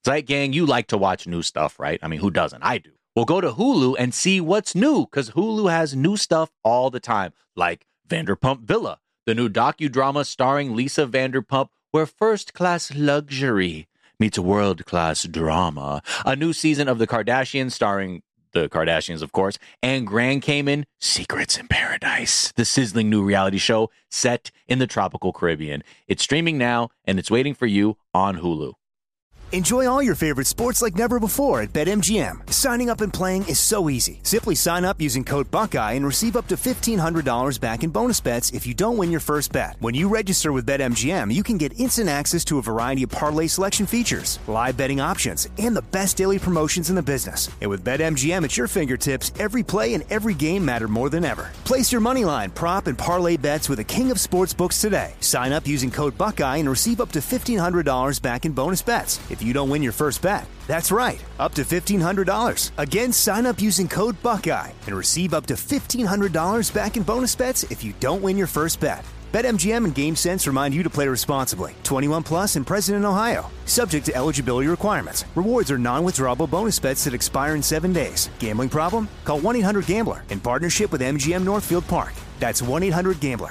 Zeit Gang, you like to watch new stuff, right? I mean, who doesn't? I do. Well, go to Hulu and see what's new, because Hulu has new stuff all the time, like Vanderpump Villa, the new docudrama starring Lisa Vanderpump, where first-class luxury meets world-class drama. A new season of The Kardashians starring the Kardashians, of course, and Grand Cayman, Secrets in Paradise, the sizzling new reality show set in the tropical Caribbean. It's streaming now, and it's waiting for you on Hulu. Enjoy all your favorite sports like never before at BetMGM. Signing up and playing is so easy. Simply sign up using code Buckeye and receive up to $1,500 back in bonus bets if you don't win your first bet. When you register with BetMGM, you can get instant access to a variety of parlay selection features, live betting options, and the best daily promotions in the business. And with BetMGM at your fingertips, every play and every game matter more than ever. Place your moneyline, prop, and parlay bets with the king of sportsbooks today. Sign up using code Buckeye and receive up to $1,500 back in bonus bets if you don't win your first bet. That's right, up to $1,500. Again, sign up using code Buckeye and receive up to $1,500 back in bonus bets if you don't win your first bet. BetMGM and GameSense remind you to play responsibly. 21 plus and present in Ohio. Subject to eligibility requirements. Rewards are non-withdrawable bonus bets that expire in 7 days. Gambling problem? Call 1-800-GAMBLER in partnership with MGM Northfield Park. That's 1-800-GAMBLER.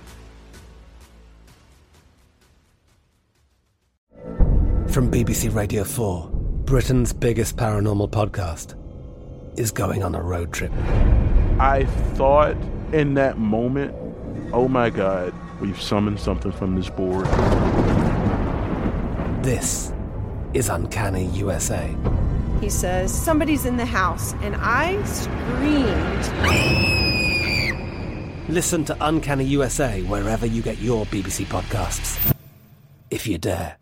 From BBC Radio 4, Britain's biggest paranormal podcast is going on a road trip. I thought in that moment, oh my God, we've summoned something from this board. This is Uncanny USA. He says, somebody's in the house, and I screamed. Listen to Uncanny USA wherever you get your BBC podcasts, if you dare.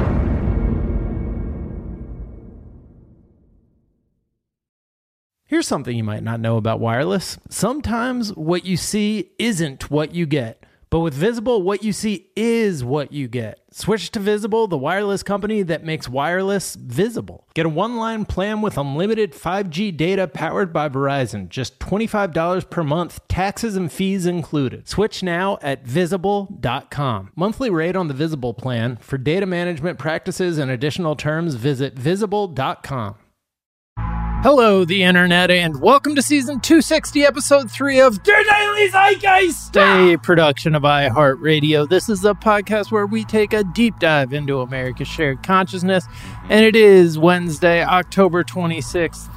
Here's something you might not know about wireless. Sometimes what you see isn't what you get. But with Visible, what you see is what you get. Switch to Visible, the wireless company that makes wireless visible. Get a one-line plan with unlimited 5G data powered by Verizon. Just $25 per month, taxes and fees included. Switch now at Visible.com. Monthly rate on the Visible plan. For data management practices and additional terms, visit Visible.com. Hello, the internet, and welcome to season 260, episode 3 of Der Daily Zeitgeist, a production of iHeartRadio. This is a podcast where we take a deep dive into America's shared consciousness, and it is Wednesday, October 26th,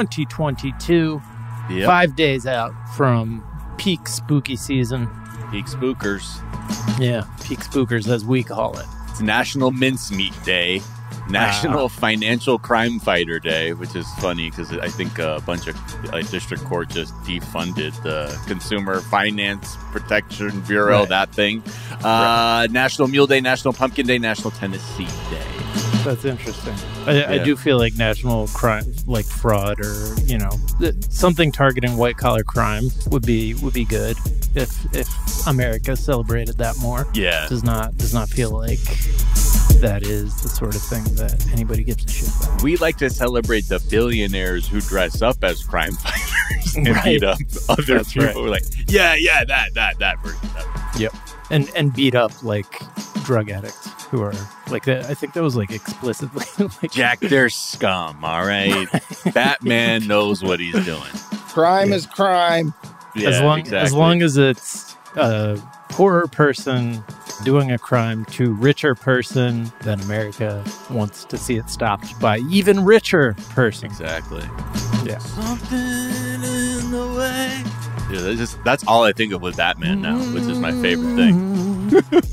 2022, 5 days out from peak spooky season. Peak Spookers. Yeah, peak spookers, as we call it. It's National Mincemeat Day. National Financial Crime Fighter Day, which is funny because I think a bunch of district court just defunded the Consumer Finance Protection Bureau, that thing. National Mule Day, National Pumpkin Day, National Tennessee Day. That's interesting. I do feel like national crime, like fraud or, you know, something targeting white collar crime would be good if America celebrated that more. Yeah. Does not feel like that is the sort of thing that anybody gives a shit about. We like to celebrate the billionaires who dress up as crime fighters and beat up other people. Right. We're like, that version. Yep. And beat up like drug addicts who are like that. I think that was like explicitly like Jack, they're scum. All right. Batman knows what he's doing. Crime is crime. Yeah, as long as it's a poorer person doing a crime to richer person, then America wants to see it stopped by even richer person. Exactly. Yeah. Something in the way. Yeah, that's all I think of with Batman now, which is my favorite thing.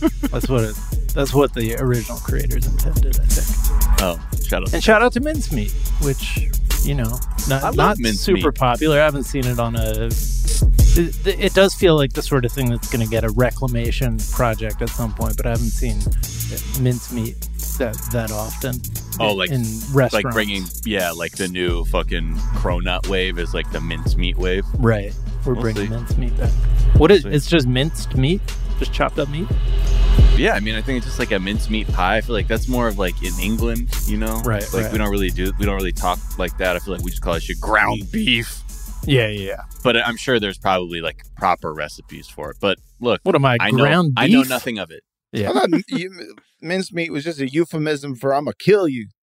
That's what the original creators intended, I think. Oh, shout out. And shout out to Mincemeat, which, you know, not super popular. I haven't seen it on a... It does feel like the sort of thing that's going to get a reclamation project at some point, but I haven't seen Mincemeat that often. Oh, like in restaurants. Like bringing, like the new fucking cronut wave is like the mincemeat wave. Right. We're bringing mincemeat back. What is it's just minced meat? Just chopped up meat? Yeah, I mean, I think it's just like a mincemeat pie. I feel like that's more of like in England, you know? Right. Like right. we don't really talk like that. I feel like we just call it shit ground beef. Yeah. But I'm sure there's probably like proper recipes for it. But look, what am I, ground beef? I know nothing of it. Yeah. I thought mincemeat was just a euphemism for I'm gonna kill you.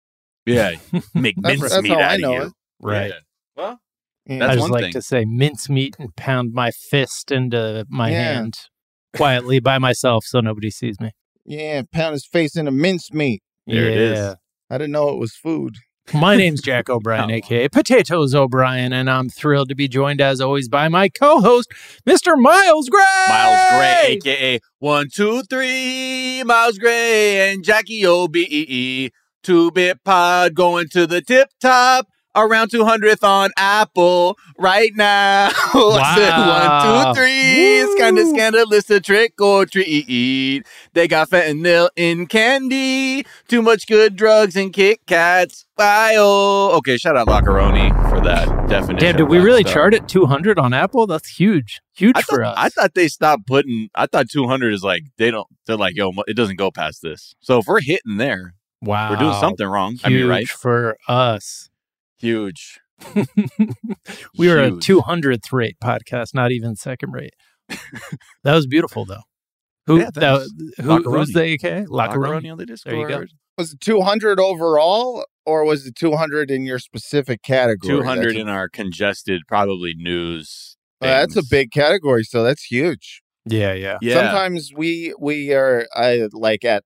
Yeah, make That's mincemeat how I out of know you. it. Right. Yeah. Well, Yeah. that's I just one like thing. to say mincemeat and pound my fist into my Yeah. hand quietly by myself so nobody sees me. Yeah, pound his face into mincemeat. There it is. I didn't know it was food. My name's Jack O'Brien, a.k.a. Potatoes O'Brien, and I'm thrilled to be joined, as always, by my co-host, Mr. Miles Gray! Miles Gray, a.k.a. 1, 2, 3, Miles Gray and Jackie O.B.E.E. 2-bit pod going to the tip top. Around 200th on Apple right now. I said 1, 2, 3. It's kind of scandalous to trick or treat. They got fentanyl in candy. Too much good drugs and Kit Kats. Bio. Okay, shout out Lockeroni for that definition. Damn, did of we that really stuff. chart at 200 on Apple? That's huge. Huge for us. I thought they stopped putting. I thought 200 is like they're like, yo, it doesn't go past this. So if we're hitting there, wow. we're doing something wrong. Huge I mean, right? for us. Huge. We were a Huge. 200th rate podcast, not even second rate. That was beautiful, though. Who Yeah, thanks. who's the AK? Lockeroni on the Discord. There you go. Was it 200 overall, or was it 200 in your specific category? 200 in our congested, probably news. That's a things. big category, so that's huge. Yeah, yeah. Yeah. Sometimes we are like at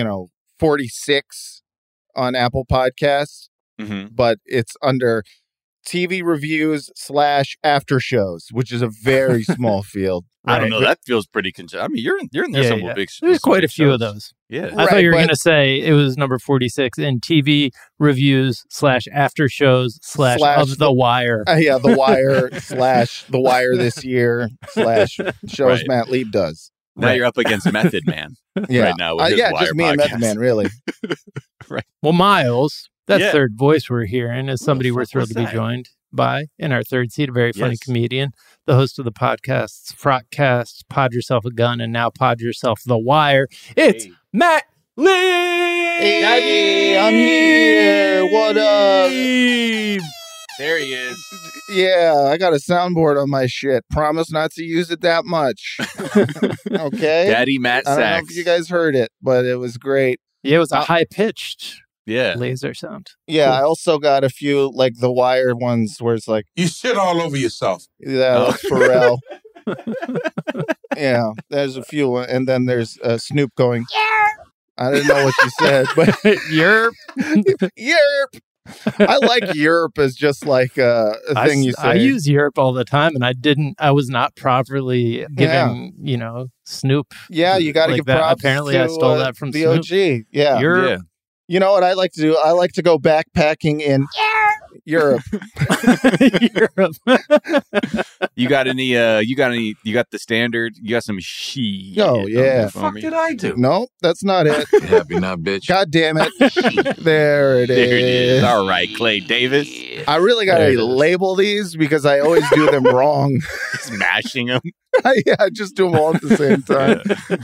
46 on Apple Podcasts, Mhm. but it's under TV reviews / after shows, which is a very small field. I don't Right. know. That feels pretty congested. I mean, you're in there Yeah, some yeah. big. There's some quite a big few of shows. those. Yeah. I thought Right, you were but- going to say it was number 46 in TV reviews / after shows / Slash of The Wire. Yeah, The Wire / The Wire this year / shows Right. Matt Lieb does. Now Right. you're up against Method Man. Yeah, Right now with his yeah, Wire just me and Method podcast. Man, really. Well, Miles, that Yeah. third voice we're hearing is somebody we're fuck thrilled was to be that? joined by in our third seat, a very funny Yes. comedian, the host of the podcasts Frotcast, Pod Yourself a Gun, and now Pod Yourself The Wire. It's Hey. Matt Lee! Hey, I'm here. What up? There he is. Yeah, I got a soundboard on my shit. Promise not to use it that much. Okay? Daddy Matt I don't know Sachs. if you guys heard it, but it was great. Yeah, it was a high-pitched Yeah. laser sound. Yeah, Cool. I also got a few like The Wire ones where it's like, You shit all over yourself. yeah, Oh. that's Pharrell. Yeah, there's a few, and then there's Snoop going, I didn't know what you said, but You're Yerp. I like Europe as just like a thing you say. I use Europe all the time, and I was not properly giving, Snoop. Yeah, you got to like give that. props. Apparently, to, I stole that from the Snoop. OG. Yeah, Europe. Yeah. you know what I like to do? I like to go backpacking in Europe. Europe. You got any? You got the standard? You got some she? Oh, yeah. What did I do? No, that's not it. Happy not, bitch. God damn it! There it There it is. is. All right, Clay Davis. I really got There it to is. label these because I always do them wrong. Smashing him. Yeah, I just do them all at the same time.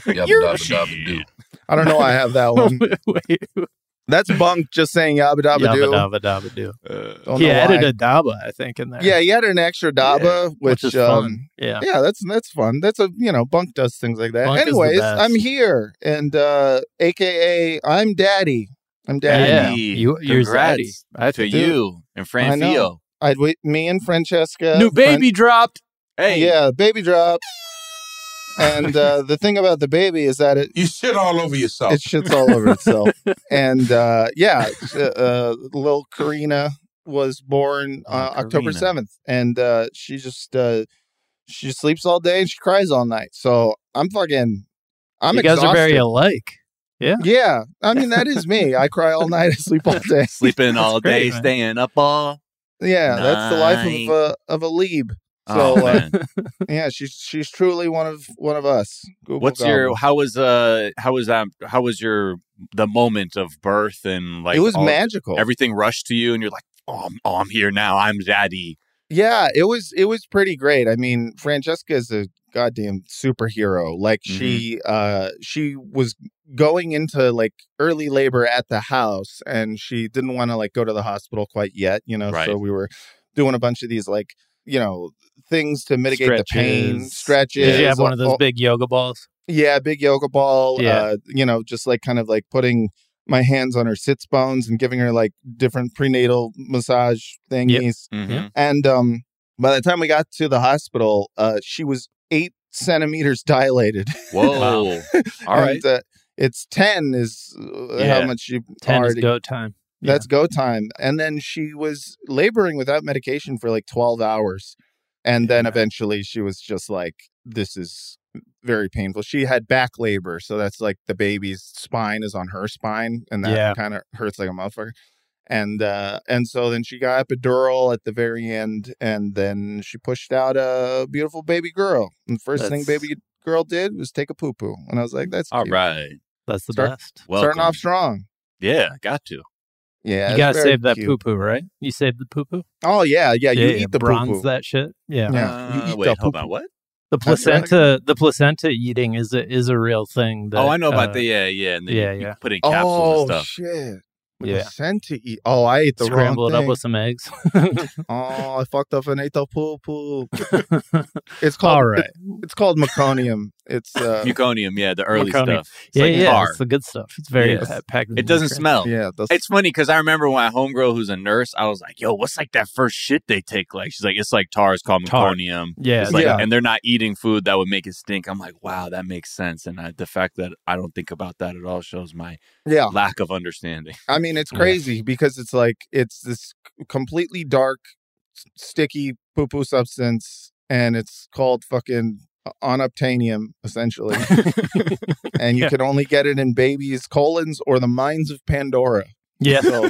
I don't know. I have that one. Wait, That's Bunk just saying yabba dabba doo. Yabba dabba do. Don't He know added why. a daba, I think, in there. Yeah, he had an extra daba, which which is fun. Yeah. Yeah, that's fun. That's Bunk does things like that. Bunk is the Anyways, best. I'm here, and AKA I'm Daddy. I'm Daddy. Yeah. Daddy, You're congrats Zaddy. I to think. you and I know. Franfio. Me and Francesca. New baby dropped. Hey, Yeah, baby drop. And the thing about the baby is that it You shit all over yourself. shits all over itself. And little Karina was born October Karina. 7th, and she just she sleeps all day and she cries all night. So I'm You guys exhausted. are very alike. Yeah. Yeah, I mean that is me. I cry all night, I sleep all day. sleeping all great, day, man. staying up all. Yeah, that's the life of a Lieb. So Oh, man. yeah, she's truly one of us. Google What's Gobble. your? How was your the moment of birth and like It was all- magical. Everything rushed to you, and you're like, I'm here now. I'm Daddy. Yeah, it was pretty great. I mean, Francesca is a goddamn superhero. Like she was going into like early labor at the house, and she didn't want to like go to the hospital quite yet, Right. So we were doing a bunch of these like, things to mitigate the pain, stretches. Did you have one of those all- big yoga balls? Yeah, big yoga ball. Yeah. Just like kind of like putting my hands on her sits bones and giving her like different prenatal massage thingies. Mhm. And by the time we got to the hospital, she was 8 centimeters dilated. Whoa. All right. And, it's 10 is Yeah. how much you 10 is already go time. That's go time. And then she was laboring without medication for like 12 hours. And then eventually she was just like, this is very painful. She had back labor. So that's like the baby's spine is on her spine. And that kind of hurts like a motherfucker. And so then she got epidural at the very end. And then she pushed out a beautiful baby girl. And the first thing baby girl did was take a poo-poo. And I was like, that's All cute. right. That's the best. Starting off strong. Yeah, got to. Yeah, You got to it's very save that cute. poo-poo, right? You saved the poo-poo? Oh, yeah. You eat the bronze poo-poo. that shit. Yeah. Yeah. You eat Wait, the hold poo-poo. on. What? The That's right. placenta eating is a real thing. That, I know about the and then you put in capsules and stuff. Shit. Yeah. Placenta eat. Oh, I ate the Scramble wrong it thing. up with some eggs. Oh, I fucked up and ate the poo-poo. It's called, All right. it's called meconium. It's Meconium, yeah, the early Meconium. stuff. It's like tar. It's the good stuff. It's very Yes. packed. with It doesn't nutrients. smell. yeah. It's funny because I remember when my homegirl who's a nurse, I was like, yo, what's like that first shit they take? Like, she's like, it's like tar. It's called Tar. meconium. Yeah, It's like, yeah. and they're not eating food that would make it stink. I'm like, wow, that makes sense. And the fact that I don't think about that at all shows my yeah. lack of understanding. I mean, it's crazy because it's like it's this completely dark, sticky poo-poo substance, and it's called fucking unobtainium, essentially. And you can only get it in babies' colons or the mines of Pandora. Yeah. So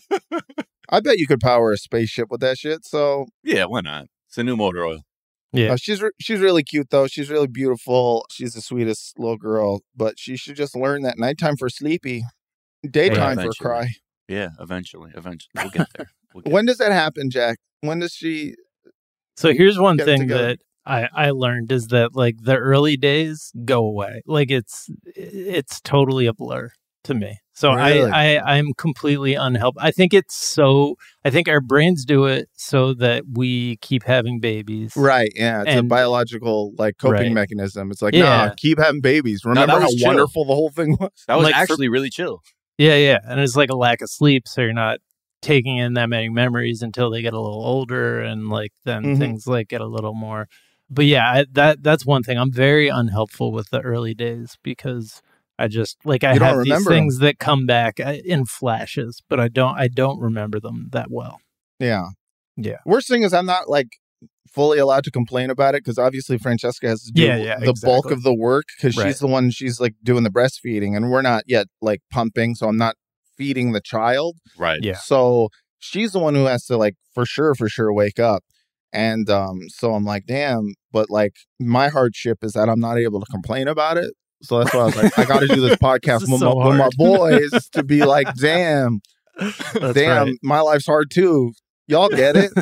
I bet you could power a spaceship with that shit. So Yeah, why not? It's a new motor oil. Yeah. she's really cute though. She's really beautiful. She's the sweetest little girl. But she should just learn that nighttime for sleepy, daytime for eventually. cry. Yeah, eventually. We'll get there. When does that happen, Jack? When does she? So here's one Get thing together. that I learned is that like the early days go away. Like it's totally a blur to me. So Really? I'm completely unhelped. I think our brains do it so that we keep having babies. Right, yeah, it's a And- biological like coping Right. mechanism. It's like, Yeah. nah, keep having babies. Remember that how was chill. wonderful the whole thing was? That was Like, actually really chill. Yeah. And it's like a lack of sleep. So you're not taking in that many memories until they get a little older. And like then Mhm. things like get a little more. But yeah, that's one thing. I'm very unhelpful with the early days because I just like I You don't have these remember 'em. things that come back in flashes, but I don't remember them that well. Yeah, Yeah. Worst thing is I'm not like fully allowed to complain about it because obviously Francesca has to do Yeah, the bulk exactly. of the work because Right. she's the one. She's like doing the breastfeeding, and we're not yet like pumping, so I'm not feeding the child. Right. Yeah. So she's the one who has to like for sure wake up. And so I'm like, damn, but like my hardship is that I'm not able to complain about it. So that's why I was like, I got to do this podcast This is with, so my hard. boys to be like, damn, That's damn, right. my life's hard too. Y'all get it.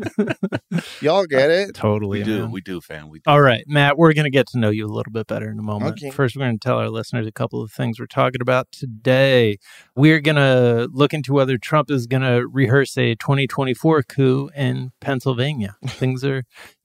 Y'all get it. Totally. man. We do, fam. We do. All right, Matt, we're going to get to know you a little bit better in a moment. Okay. First, we're going to tell our listeners a couple of things we're talking about today. We're going to look into whether Trump is going to rehearse a 2024 coup in Pennsylvania. Things are,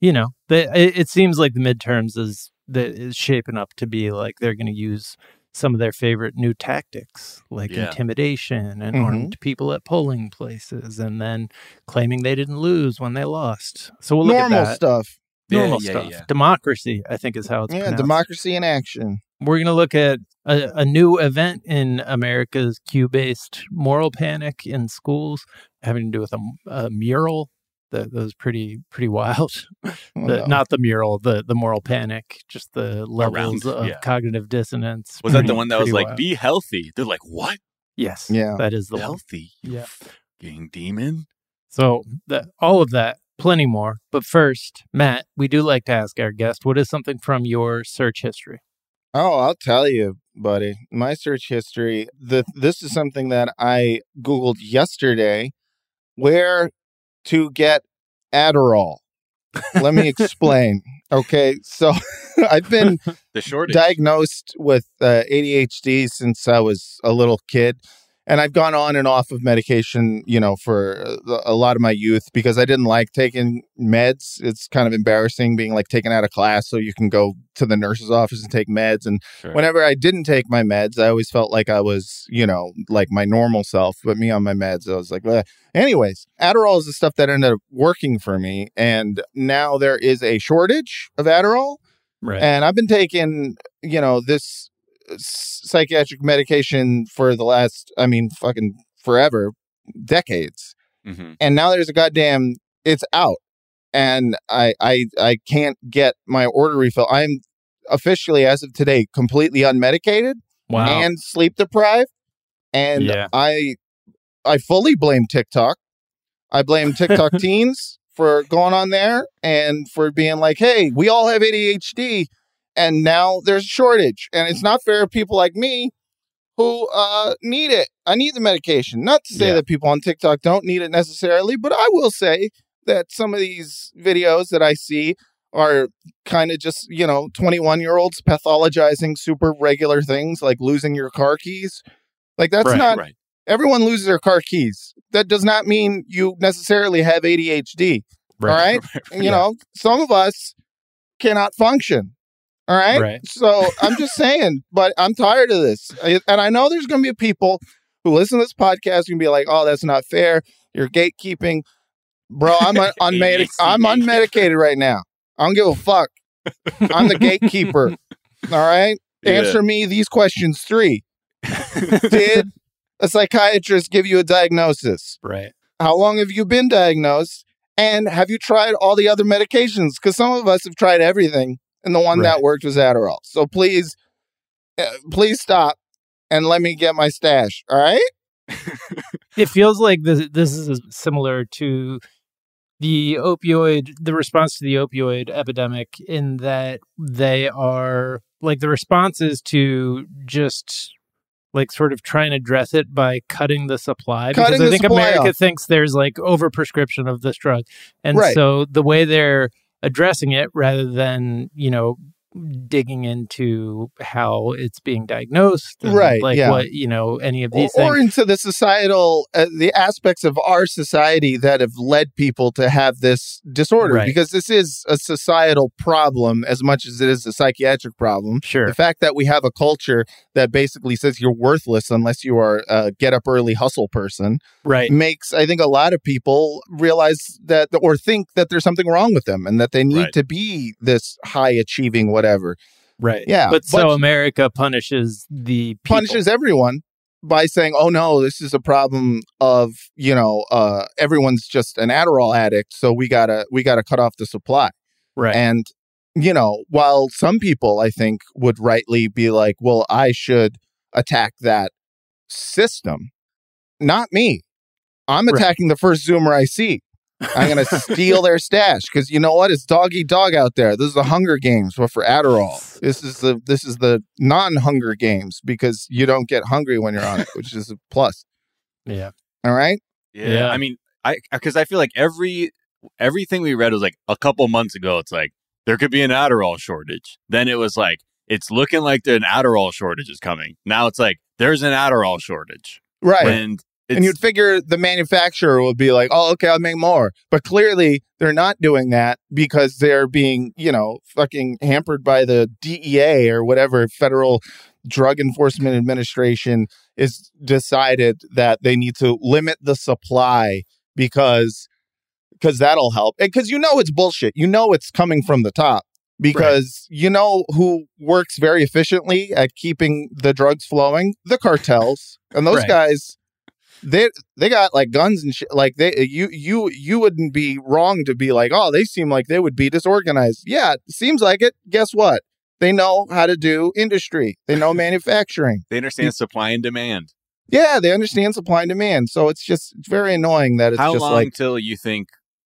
it seems like the midterms is shaping up to be like they're going to use some of their favorite new tactics like Yeah. intimidation and Mhm. armed people at polling places and then claiming they didn't lose when they lost. So we'll look Normal at that. stuff. Normal Yeah, stuff. yeah. Democracy, I think is how it's Yeah, pronounced. democracy in action. We're going to look at a new event in America's Q-based moral panic in schools having to do with a mural. That was pretty wild. Oh, no. Not the mural, the moral panic, just the levels of yeah. cognitive dissonance. Was that the Pretty- one that was pretty like, wild. be healthy? They're like, what? Yes. Yeah. That is the one. Healthy? You Yeah. fucking demon? So all of that, plenty more. But first, Matt, we do like to ask our guest, what is something from your search history? Oh, I'll tell you, buddy. My search history. This is something that I Googled yesterday. Where to get Adderall. Let me explain. Okay, so I've been The shortage. diagnosed with ADHD since I was a little kid. And I've gone on and off of medication, for a lot of my youth because I didn't like taking meds. It's kind of embarrassing being like taken out of class so you can go to the nurse's office and take meds. And whenever I didn't take my meds, I always felt like I was, like my normal self. But me on my meds, I was like, bleh. Anyways, Adderall is the stuff that ended up working for me. And now there is a shortage of Adderall. Right. And I've been taking, this psychiatric medication for the last, fucking forever, decades. Mm-hmm. And now there's it's out. And I can't get my order refill. I'm officially, as of today, completely unmedicated and sleep deprived. And I fully blame TikTok. I blame TikTok teens for going on there and for being like, hey, we all have ADHD. And now there's a shortage. And it's not fair to people like me who need it. I need the medication. Not to say that people on TikTok don't need it necessarily, but I will say that some of these videos that I see are kind of just, 21-year-olds pathologizing super regular things like losing your car keys. Like that's not... Right. Everyone loses their car keys. That does not mean you necessarily have ADHD. Right. All right. Some of us cannot function. All right. Right. So I'm just saying, but I'm tired of this. And I know there's going to be people who listen to this podcast and be like, oh, that's not fair. You're gatekeeping. Bro, I'm unmedicated right now. I don't give a fuck. I'm the gatekeeper. All right. Answer me these questions 3. Did a psychiatrist give you a diagnosis? Right. How long have you been diagnosed? And have you tried all the other medications? Because some of us have tried everything, and the one that worked was Adderall. So please stop and let me get my stash. All right? It feels like this is similar to the response to the opioid epidemic, in that they are like the response is to just like sort of trying to address it by cutting the supply, because I think America thinks there's like overprescription of this drug. And so the way they're addressing it, rather than, digging into how it's being diagnosed, and what, any of these things. Or into the societal, the aspects of our society that have led people to have this disorder, because this is a societal problem as much as it is a psychiatric problem. Sure. The fact that we have a culture that basically says you're worthless unless you are a get up early hustle person, makes, I think, a lot of people realize that, or think that there's something wrong with them and that they need to be this high achieving whatever. Right. Yeah. But so America punishes the people. Punishes everyone by saying, oh no, this is a problem of, everyone's just an Adderall addict, so we gotta cut off the supply. Right. And, while some people, I think, would rightly be like, well, I should attack that system. Not me. I'm attacking the first Zoomer I see. I'm going to steal their stash, because you know what? It's dog eat dog out there. This is the Hunger Games, but for Adderall. This is the non-Hunger Games, because you don't get hungry when you're on it, which is a plus. Yeah. All right. Yeah. I mean, because I feel like everything we read was like a couple months ago. It's like there could be an Adderall shortage. Then it was like it's looking like an Adderall shortage is coming. Now it's like there's an Adderall shortage. Right. And you'd figure the manufacturer would be like, oh, okay, I'll make more. But clearly they're not doing that because they're being, fucking hampered by the DEA or whatever Federal Drug Enforcement Administration is decided that they need to limit the supply because that'll help. Because it's bullshit. It's coming from the top. Because who works very efficiently at keeping the drugs flowing? The cartels. And those guys... They got like guns and shit. Like you wouldn't be wrong to be like, oh, they seem like they would be disorganized. Yeah, seems like it. Guess what? They know how to do industry. They know manufacturing. They understand supply and demand. Yeah, they understand supply and demand. So it's very annoying that it's how just long like till you think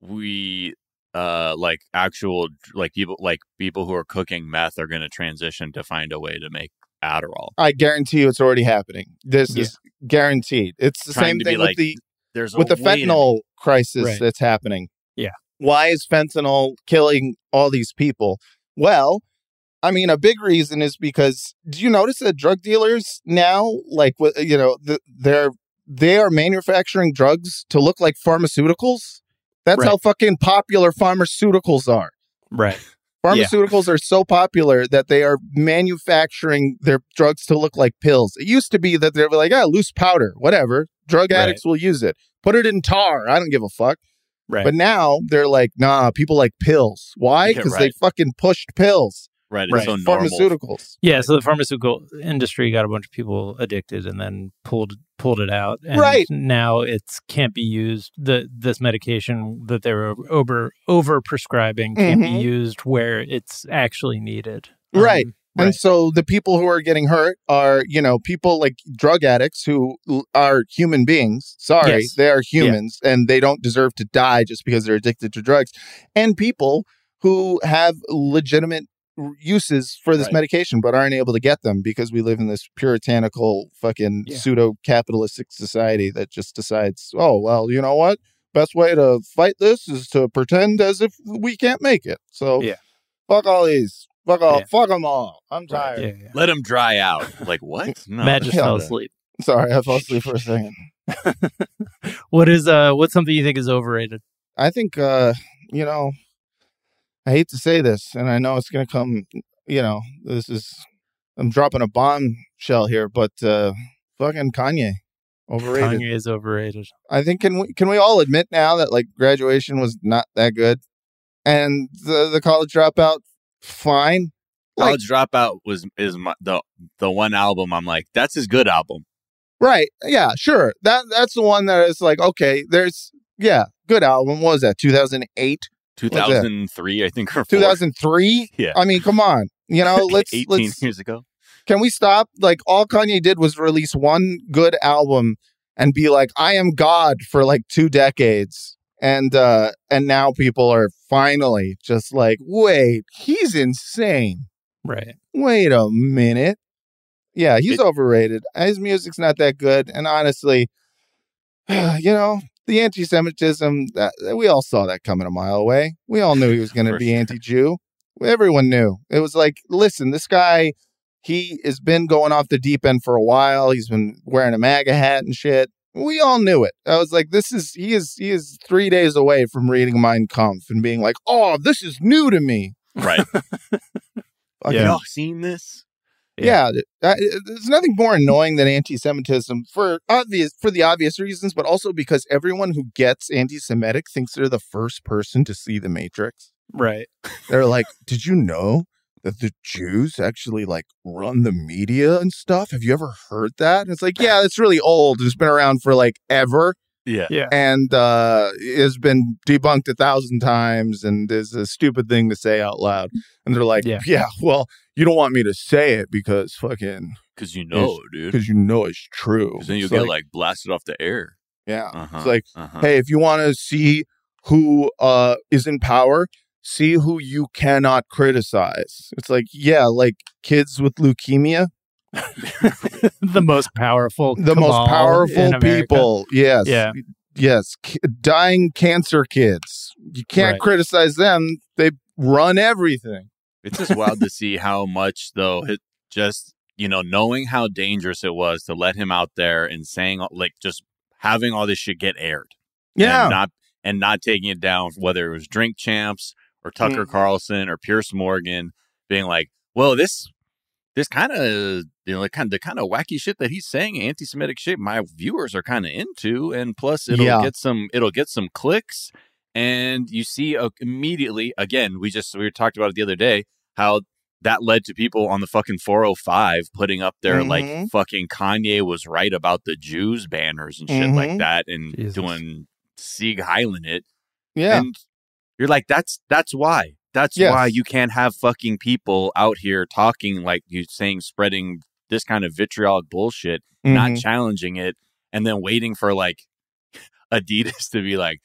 we like actual people who are cooking meth are going to transition to find a way to make Adderall? I guarantee you it's already happening. This is guaranteed. It's the same thing with the fentanyl crisis that's happening. Yeah. Why is fentanyl killing all these people? Well, I mean, a big reason is because do you notice that drug dealers now, like, you know, they are manufacturing drugs to look like pharmaceuticals? That's how fucking popular pharmaceuticals are. Right. Pharmaceuticals are so popular that they are manufacturing their drugs to look like pills. It used to be that they were like, loose powder, whatever. Drug addicts will use it. Put it in tar. I don't give a fuck. Right. But now they're like, nah, people like pills. Why? Because they fucking pushed pills. Right. It's so normal. Pharmaceuticals. Yeah. So the pharmaceutical industry got a bunch of people addicted and then pulled it out. And now it can't be used. This medication that they were over prescribing can't be used where it's actually needed. Right. And so the people who are getting hurt are, you know, people like drug addicts who are human beings. Sorry, they are humans and they don't deserve to die just because they're addicted to drugs. And people who have legitimate uses for this medication but aren't able to get them because we live in this puritanical fucking pseudo-capitalistic society that just decides, oh, well, you know what? Best way to fight this is to pretend as if we can't make it. So fuck all these. Fuck them all. I'm tired. Let them dry out. Like, what? No. Matt just fell asleep. Sorry, I fell asleep for a second. What's something you think is overrated? I think, you know, I hate to say this, and I know it's going to come, you know, I'm dropping a bombshell here, but fucking Kanye, overrated. Kanye is overrated. I think, can we all admit now that, like, Graduation was not that good? And the College Dropout, fine. College Dropout is the one album I'm like, that's his good album. Right. Yeah, sure. That's the one that is like, okay, good album. What was that, 2008? 2003, I think. 2003? Yeah. I mean, come on. You know, let's 18 years ago. Can we stop? Like, all Kanye did was release one good album and be like, I am God for like 2 decades. And now people are finally just like, wait, he's insane. Right. Wait a minute. Yeah, he's overrated. His music's not that good. And honestly, you know, the anti-Semitism, we all saw that coming a mile away. We all knew he was going to be anti-Jew. Everyone knew. It was like, listen, this guy, he has been going off the deep end for a while. He's been wearing a MAGA hat and shit. We all knew it. I was like, he is 3 days away from reading Mein Kampf and being like, oh, this is new to me. Right. Y'all seen this? Yeah. There's nothing more annoying than anti-Semitism for the obvious reasons, but also because everyone who gets anti-Semitic thinks they're the first person to see The Matrix. Right. They're like, did you know that the Jews actually like run the media and stuff? Have you ever heard that? And it's like, yeah, it's really old. It's been around for like ever. Yeah. And it's been debunked 1,000 times and is a stupid thing to say out loud. And they're like, yeah, well, you don't want me to say it because fucking... Because you know, dude. Because you know it's true. Because then you'll get like blasted off the air. Yeah. It's like, hey, if you want to see who is in power, see who you cannot criticize. It's like, yeah, like kids with leukemia. The most powerful people. Yes. Yeah. Yes. Dying cancer kids. You can't criticize them. They run everything. It's just wild to see how much, though, it just, you know, knowing how dangerous it was to let him out there and saying, like, just having all this shit get aired. Yeah. And not taking it down, whether it was Drink Champs or Tucker Carlson or Pierce Morgan, being like, well, this kind of, you know, the kind of wacky shit that he's saying, anti-Semitic shit, my viewers are kind of into, and plus it'll get some clicks, and you see immediately, again, we talked about it the other day, how that led to people on the fucking 405 putting up their like fucking Kanye was right about the Jews banners and shit like that, and doing Sieg Heilen it. Yeah, and you're like, that's why. That's why you can't have fucking people out here talking like you saying, spreading this kind of vitriolic bullshit, not challenging it, and then waiting for like Adidas to be like,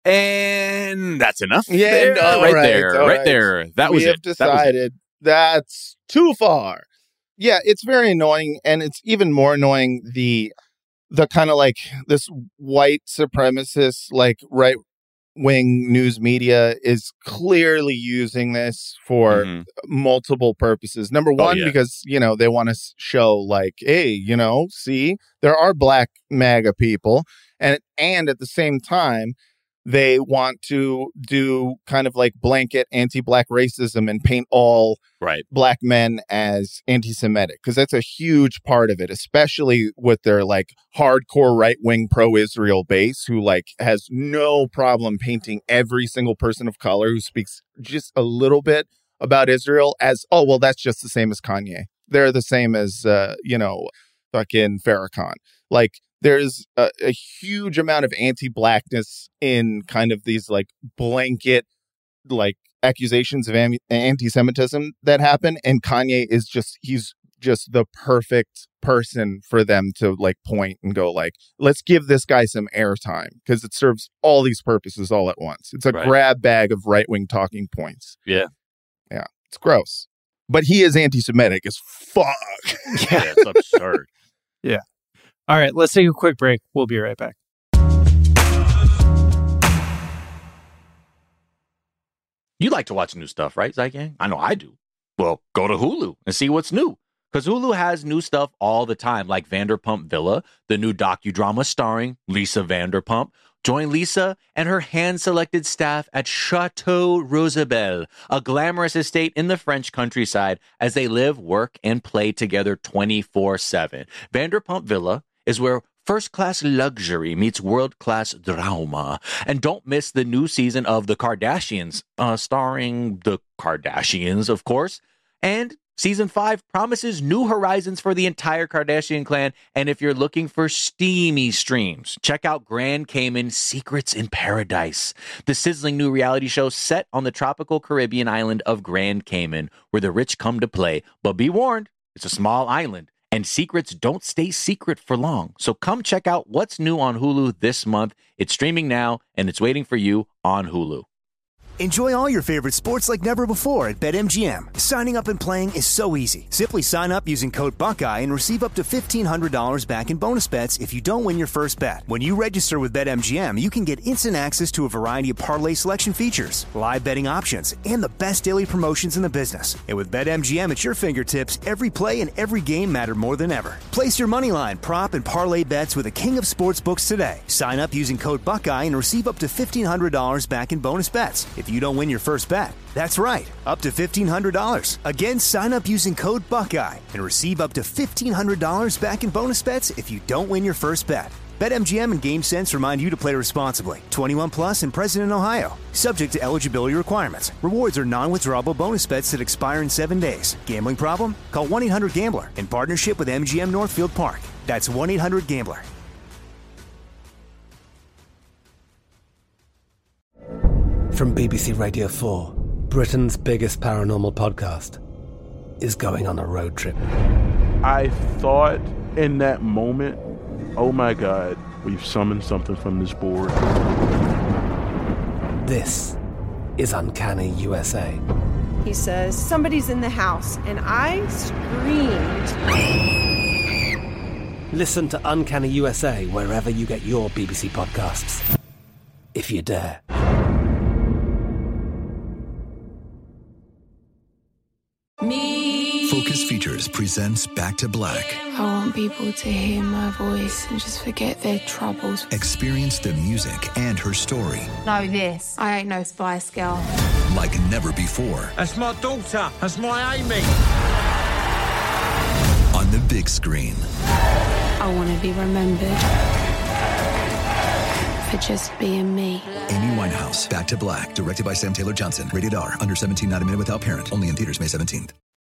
and that's enough. Yeah, right there. That was it. We have decided that's too far. Yeah, it's very annoying, and it's even more annoying the kind of like this white supremacist like right wing news media is clearly using this for multiple purposes. Number one, because, they want to show like, hey, see, there are black MAGA people. And at the same time, they want to do kind of like blanket anti-black racism and paint all black men as anti-Semitic, because that's a huge part of it, especially with their like hardcore right-wing pro-Israel base who like has no problem painting every single person of color who speaks just a little bit about Israel as, oh, well, that's just the same as Kanye. They're the same as, fucking Farrakhan. Like, there's a huge amount of anti-blackness in kind of these like blanket like accusations of anti-Semitism that happen. And Kanye is he's just the perfect person for them to like point and go like, let's give this guy some airtime, because it serves all these purposes all at once. It's a grab bag of right-wing talking points. Yeah. Yeah. It's gross. But he is anti-Semitic as fuck. Yeah, it's absurd. Yeah. All right, let's take a quick break. We'll be right back. You like to watch new stuff, right, Zygang? I know I do. Well, go to Hulu and see what's new. Because Hulu has new stuff all the time, like Vanderpump Villa, the new docudrama starring Lisa Vanderpump. Join Lisa and her hand-selected staff at Chateau Rosabelle, a glamorous estate in the French countryside, as they live, work, and play together 24/7. Vanderpump Villa is where first-class luxury meets world-class drama. And don't miss the new season of The Kardashians, starring the Kardashians, of course. And Season 5 promises new horizons for the entire Kardashian clan. And if you're looking for steamy streams, check out Grand Cayman Secrets in Paradise, the sizzling new reality show set on the tropical Caribbean island of Grand Cayman, where the rich come to play. But be warned, it's a small island, and secrets don't stay secret for long. So come check out what's new on Hulu this month. It's streaming now, and it's waiting for you on Hulu. Enjoy all your favorite sports like never before at BetMGM. Signing up and playing is so easy. Simply sign up using code Buckeye and receive up to $1,500 back in bonus bets if you don't win your first bet. When you register with BetMGM, you can get instant access to a variety of parlay selection features, live betting options, and the best daily promotions in the business. And with BetMGM at your fingertips, every play and every game matter more than ever. Place your moneyline, prop, and parlay bets with the king of sportsbooks today. Sign up using code Buckeye and receive up to $1,500 back in bonus bets if you don't win your first bet. That's right, up to $1,500. Again, sign up using code Buckeye and receive up to $1,500 back in bonus bets if you don't win your first bet. BetMGM and GameSense remind you to play responsibly. 21 plus and present in Ohio. Subject to eligibility requirements. Rewards are non-withdrawable bonus bets that expire in 7 days. Gambling problem? Call 1-800-GAMBLER in partnership with MGM Northfield Park. That's 1-800-GAMBLER. From BBC Radio 4, Britain's biggest paranormal podcast is going on a road trip. I thought in that moment, oh my God, we've summoned something from this board. This is Uncanny USA. He says, somebody's in the house, and I screamed. Listen to Uncanny USA wherever you get your BBC podcasts, if you dare. Focus Features presents Back to Black. I want people to hear my voice and just forget their troubles. Experience the music and her story. Know this, I ain't no Spice Girl. Like never before. That's my daughter. That's my Amy. On the big screen. I want to be remembered for just being me. Amy Winehouse, Back to Black. Directed by Sam Taylor Johnson. Rated R. Under 17, not a minute without parent. Only in theaters May 17th.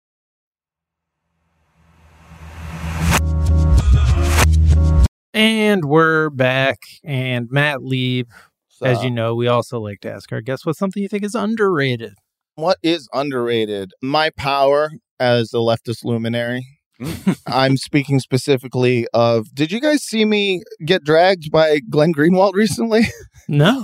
And we're back. And Matt Lieb, as you know, we also like to ask our guests what's something you think is underrated. What is underrated? My power as a leftist luminary. I'm speaking specifically of, did you guys see me get dragged by Glenn Greenwald recently? No.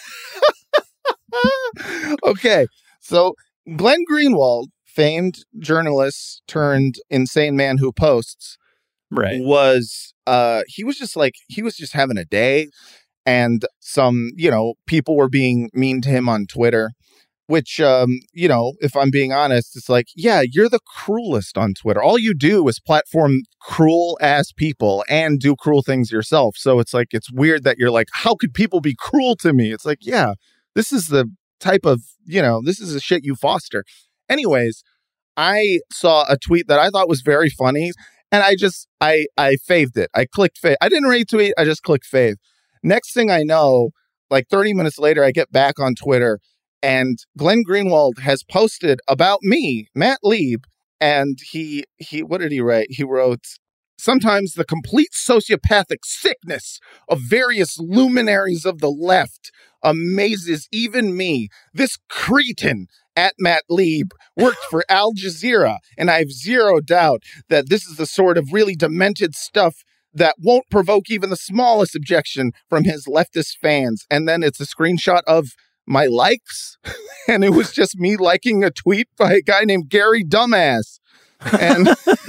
Okay. So Glenn Greenwald, famed journalist turned insane man who posts, right, was he was just having a day, And some, people were being mean to him on Twitter, which, if I'm being honest, it's like, yeah, you're the cruelest on Twitter. All you do is platform cruel ass people and do cruel things yourself. So it's like, it's weird that you're like, how could people be cruel to me? It's like, yeah, this is the type of, this is the shit you foster. Anyways, I saw a tweet that I thought was very funny, and I faved it. I clicked fave. I didn't retweet. I just clicked fave. Next thing I know, like 30 minutes later, I get back on Twitter, and Glenn Greenwald has posted about me, Matt Lieb, and he what did he write? He wrote, sometimes the complete sociopathic sickness of various luminaries of the left amazes even me. This cretin at Matt Lieb worked for Al Jazeera, and I have zero doubt that this is the sort of really demented stuff that won't provoke even the smallest objection from his leftist fans. And then it's a screenshot of my likes, and it was just me liking a tweet by a guy named Gary Dumbass. And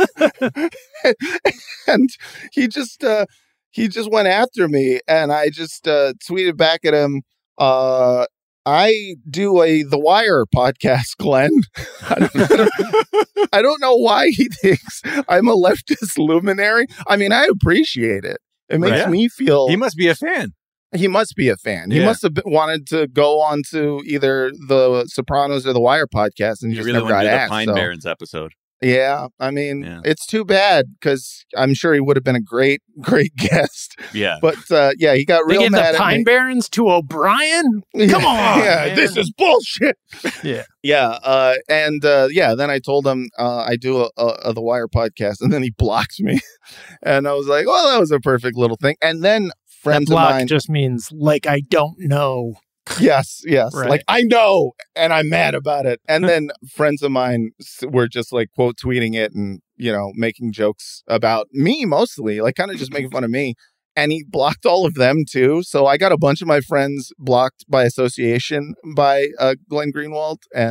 and he just went after me, and I just tweeted back at him, I do The Wire podcast, Glenn. I don't know why he thinks I'm a leftist luminary. I mean, I appreciate it. It makes me feel... He must be a fan. He must be a fan. He must have wanted to go on to either The Sopranos or The Wire podcast, and you just really never got asked. The Pine Barrens episode. Yeah, I mean, it's too bad, because I'm sure he would have been a great guest. Yeah. But he got real mad at me. The Pine Barrens to O'Brien? Come on. Yeah, man. This is bullshit. Yeah. Yeah. Then I told him I do a The Wire podcast, and then he blocked me. And I was like, well, that was a perfect little thing. And then friends of mine just means like, I don't know. Yes. Right. Like, I know, and I'm mad about it. And then friends of mine were just like quote tweeting it and, making jokes about me mostly, like kind of just making fun of me. And he blocked all of them too. So I got a bunch of my friends blocked by association by Glenn Greenwald. And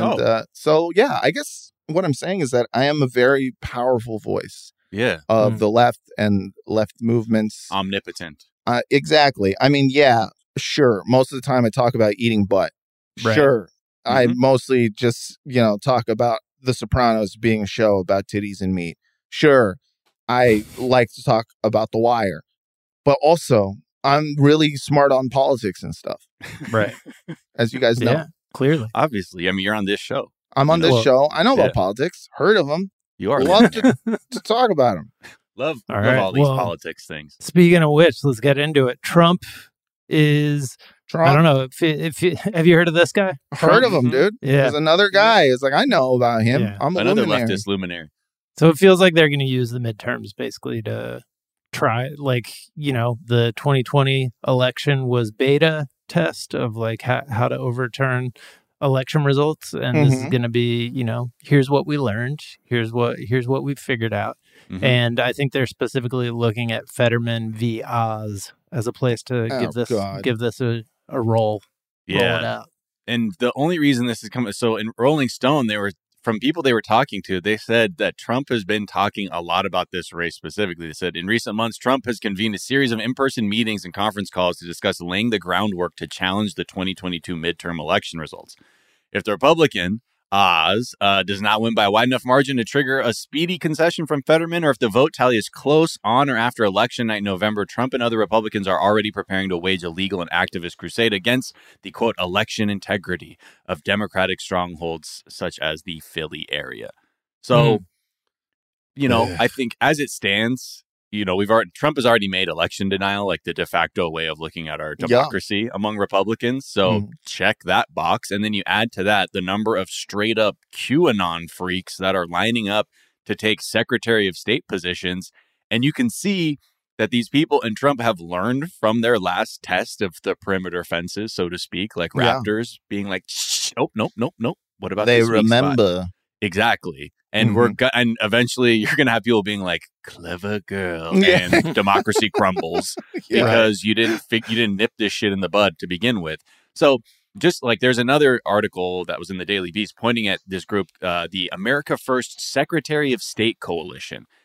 I guess what I'm saying is that I am a very powerful voice of the left and left movements. Omnipotent. Exactly. I mean, yeah. Sure. Most of the time I talk about eating butt. Right. Sure. I mostly just, talk about The Sopranos being a show about titties and meat. Sure. I like to talk about The Wire. But also, I'm really smart on politics and stuff. Right. As you guys know. Yeah, clearly. Obviously. I mean, you're on this show. I'm on this show. I know about politics. Heard of them. You are. Love to talk about them. Love right. all these politics things. Speaking of which, let's get into it. Trump is... I don't know. If have you heard of this guy? Heard of him, dude. Yeah. There's another guy. It's like, I know about him. Yeah. I'm another luminary. leftist luminary. So it feels like they're going to use the midterms basically to try, like, the 2020 election was beta test of like how to overturn election results. And this is going to be, here's what we learned. Here's what we've figured out. Mm-hmm. And I think they're specifically looking at Fetterman v. Oz as a place to give this a roll. Yeah. Roll it out. And the only reason this is coming, so in Rolling Stone, from people they were talking to, they said that Trump has been talking a lot about this race specifically. They said in recent months, Trump has convened a series of in-person meetings and conference calls to discuss laying the groundwork to challenge the 2022 midterm election results. If the Republican, Oz, does not win by a wide enough margin to trigger a speedy concession from Fetterman, or if the vote tally is close on or after election night in November, Trump and other Republicans are already preparing to wage a legal and activist crusade against the, quote, election integrity of Democratic strongholds such as the Philly area. So, I think as it stands, Trump has already made election denial like the de facto way of looking at our democracy among Republicans. So check that box. And then you add to that the number of straight up QAnon freaks that are lining up to take Secretary of State positions. And you can see that these people and Trump have learned from their last test of the perimeter fences, so to speak, like Raptors being like, nope. What about they this weak remember? Spot? Exactly. And and eventually you're going to have people being like, clever girl, and democracy crumbles because you didn't nip this shit in the bud to begin with. So just like there's another article that was in the Daily Beast pointing at this group, the America First Secretary of State Coalition.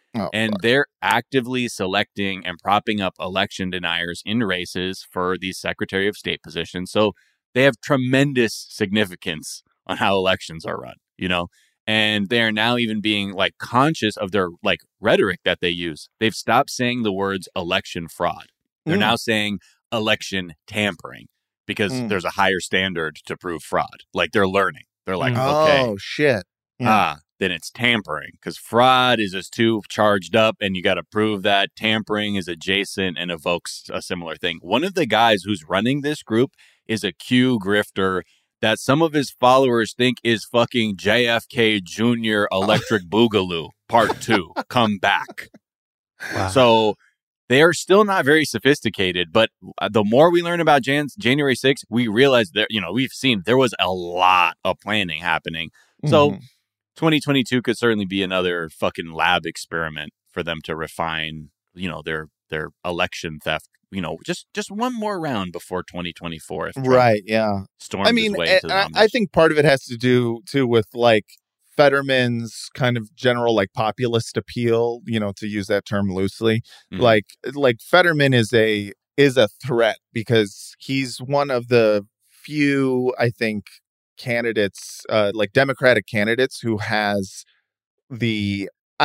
And they're actively selecting and propping up election deniers in races for these Secretary of State positions. So they have tremendous significance on how elections are run, you know? And they are now even being like conscious of their like rhetoric that they use. They've stopped saying the words election fraud. They're now saying election tampering because there's a higher standard to prove fraud. Like they're learning. They're like, okay. Oh, shit. Then it's tampering because fraud is just too charged up and you got to prove that. Tampering is adjacent and evokes a similar thing. One of the guys who's running this group is a Q grifter that some of his followers think is fucking JFK Jr. Electric Boogaloo Part 2. Come back. Wow. So they are still not very sophisticated, but the more we learn about January 6th, we realize that, you know, we've seen there was a lot of planning happening. So 2022 could certainly be another fucking lab experiment for them to refine, you know, their election theft, you know, just one more round before 2024. If Trump storms his way into the numbers. I think part of it has to do too with like Fetterman's kind of general like populist appeal, you know, to use that term loosely. Like Fetterman is a threat because he's one of the few, I think, candidates, like Democratic candidates who has he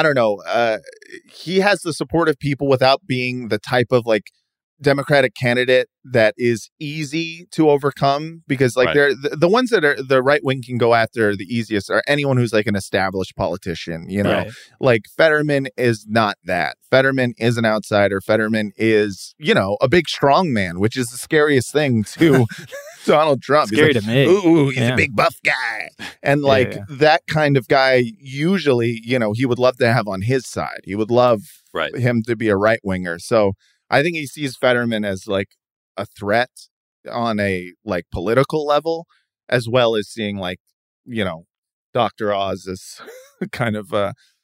has the support of people without being the type of like Democratic candidate that is easy to overcome, because like they're the ones that are the right wing can go after the easiest are anyone who's like an established politician, you know. Like Fetterman is not that. Fetterman is an outsider. Fetterman is, you know, a big strong man, which is the scariest thing to Donald Trump. Scary he's like, to me. Ooh, he's a big buff guy. And like that kind of guy, usually, you know, he would love to have on his side. He would love him to be a right winger. So I think he sees Fetterman as like a threat on a like political level, as well as seeing like, you know, Dr. Oz as kind of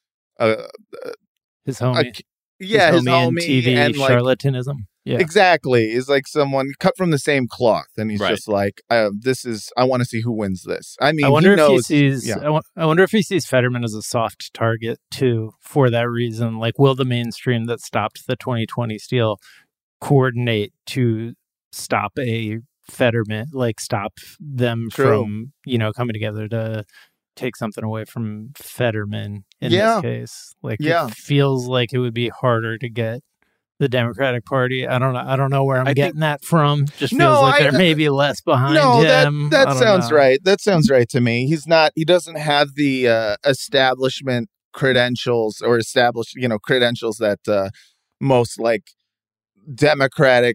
his homie. His homie TV and like, charlatanism. Yeah, exactly. Is like someone cut from the same cloth, and he's just like, I want to see who wins this. I mean, I wonder if he sees. I wonder if he sees Fetterman as a soft target too, for that reason. Like, will the mainstream that stopped the 2020 steal coordinate to stop a Fetterman, like stop them from, you know, coming together to take something away from Fetterman in this case? Like, it feels like it would be harder to get the Democratic Party. I don't know where I'm getting that from. Just feels like there may be less behind him. That sounds right. That sounds right to me. He doesn't have the establishment credentials or established, you know, credentials that most like Democratic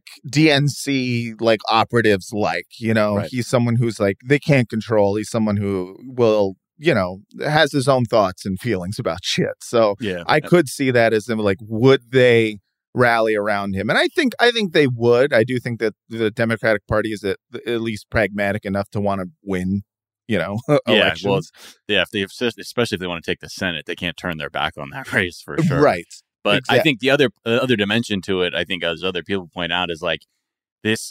DNC like operatives like, you know. He's someone who's like they can't control. He's someone who will, you know, has his own thoughts and feelings about shit. So I could see that as them like, would they rally around him? And I think they would. I do think that the Democratic Party is at least pragmatic enough to want to win, you know, elections. Especially if they want to take the Senate, they can't turn their back on that race for sure. Right. But I think the other dimension to it, I think as other people point out, is like this.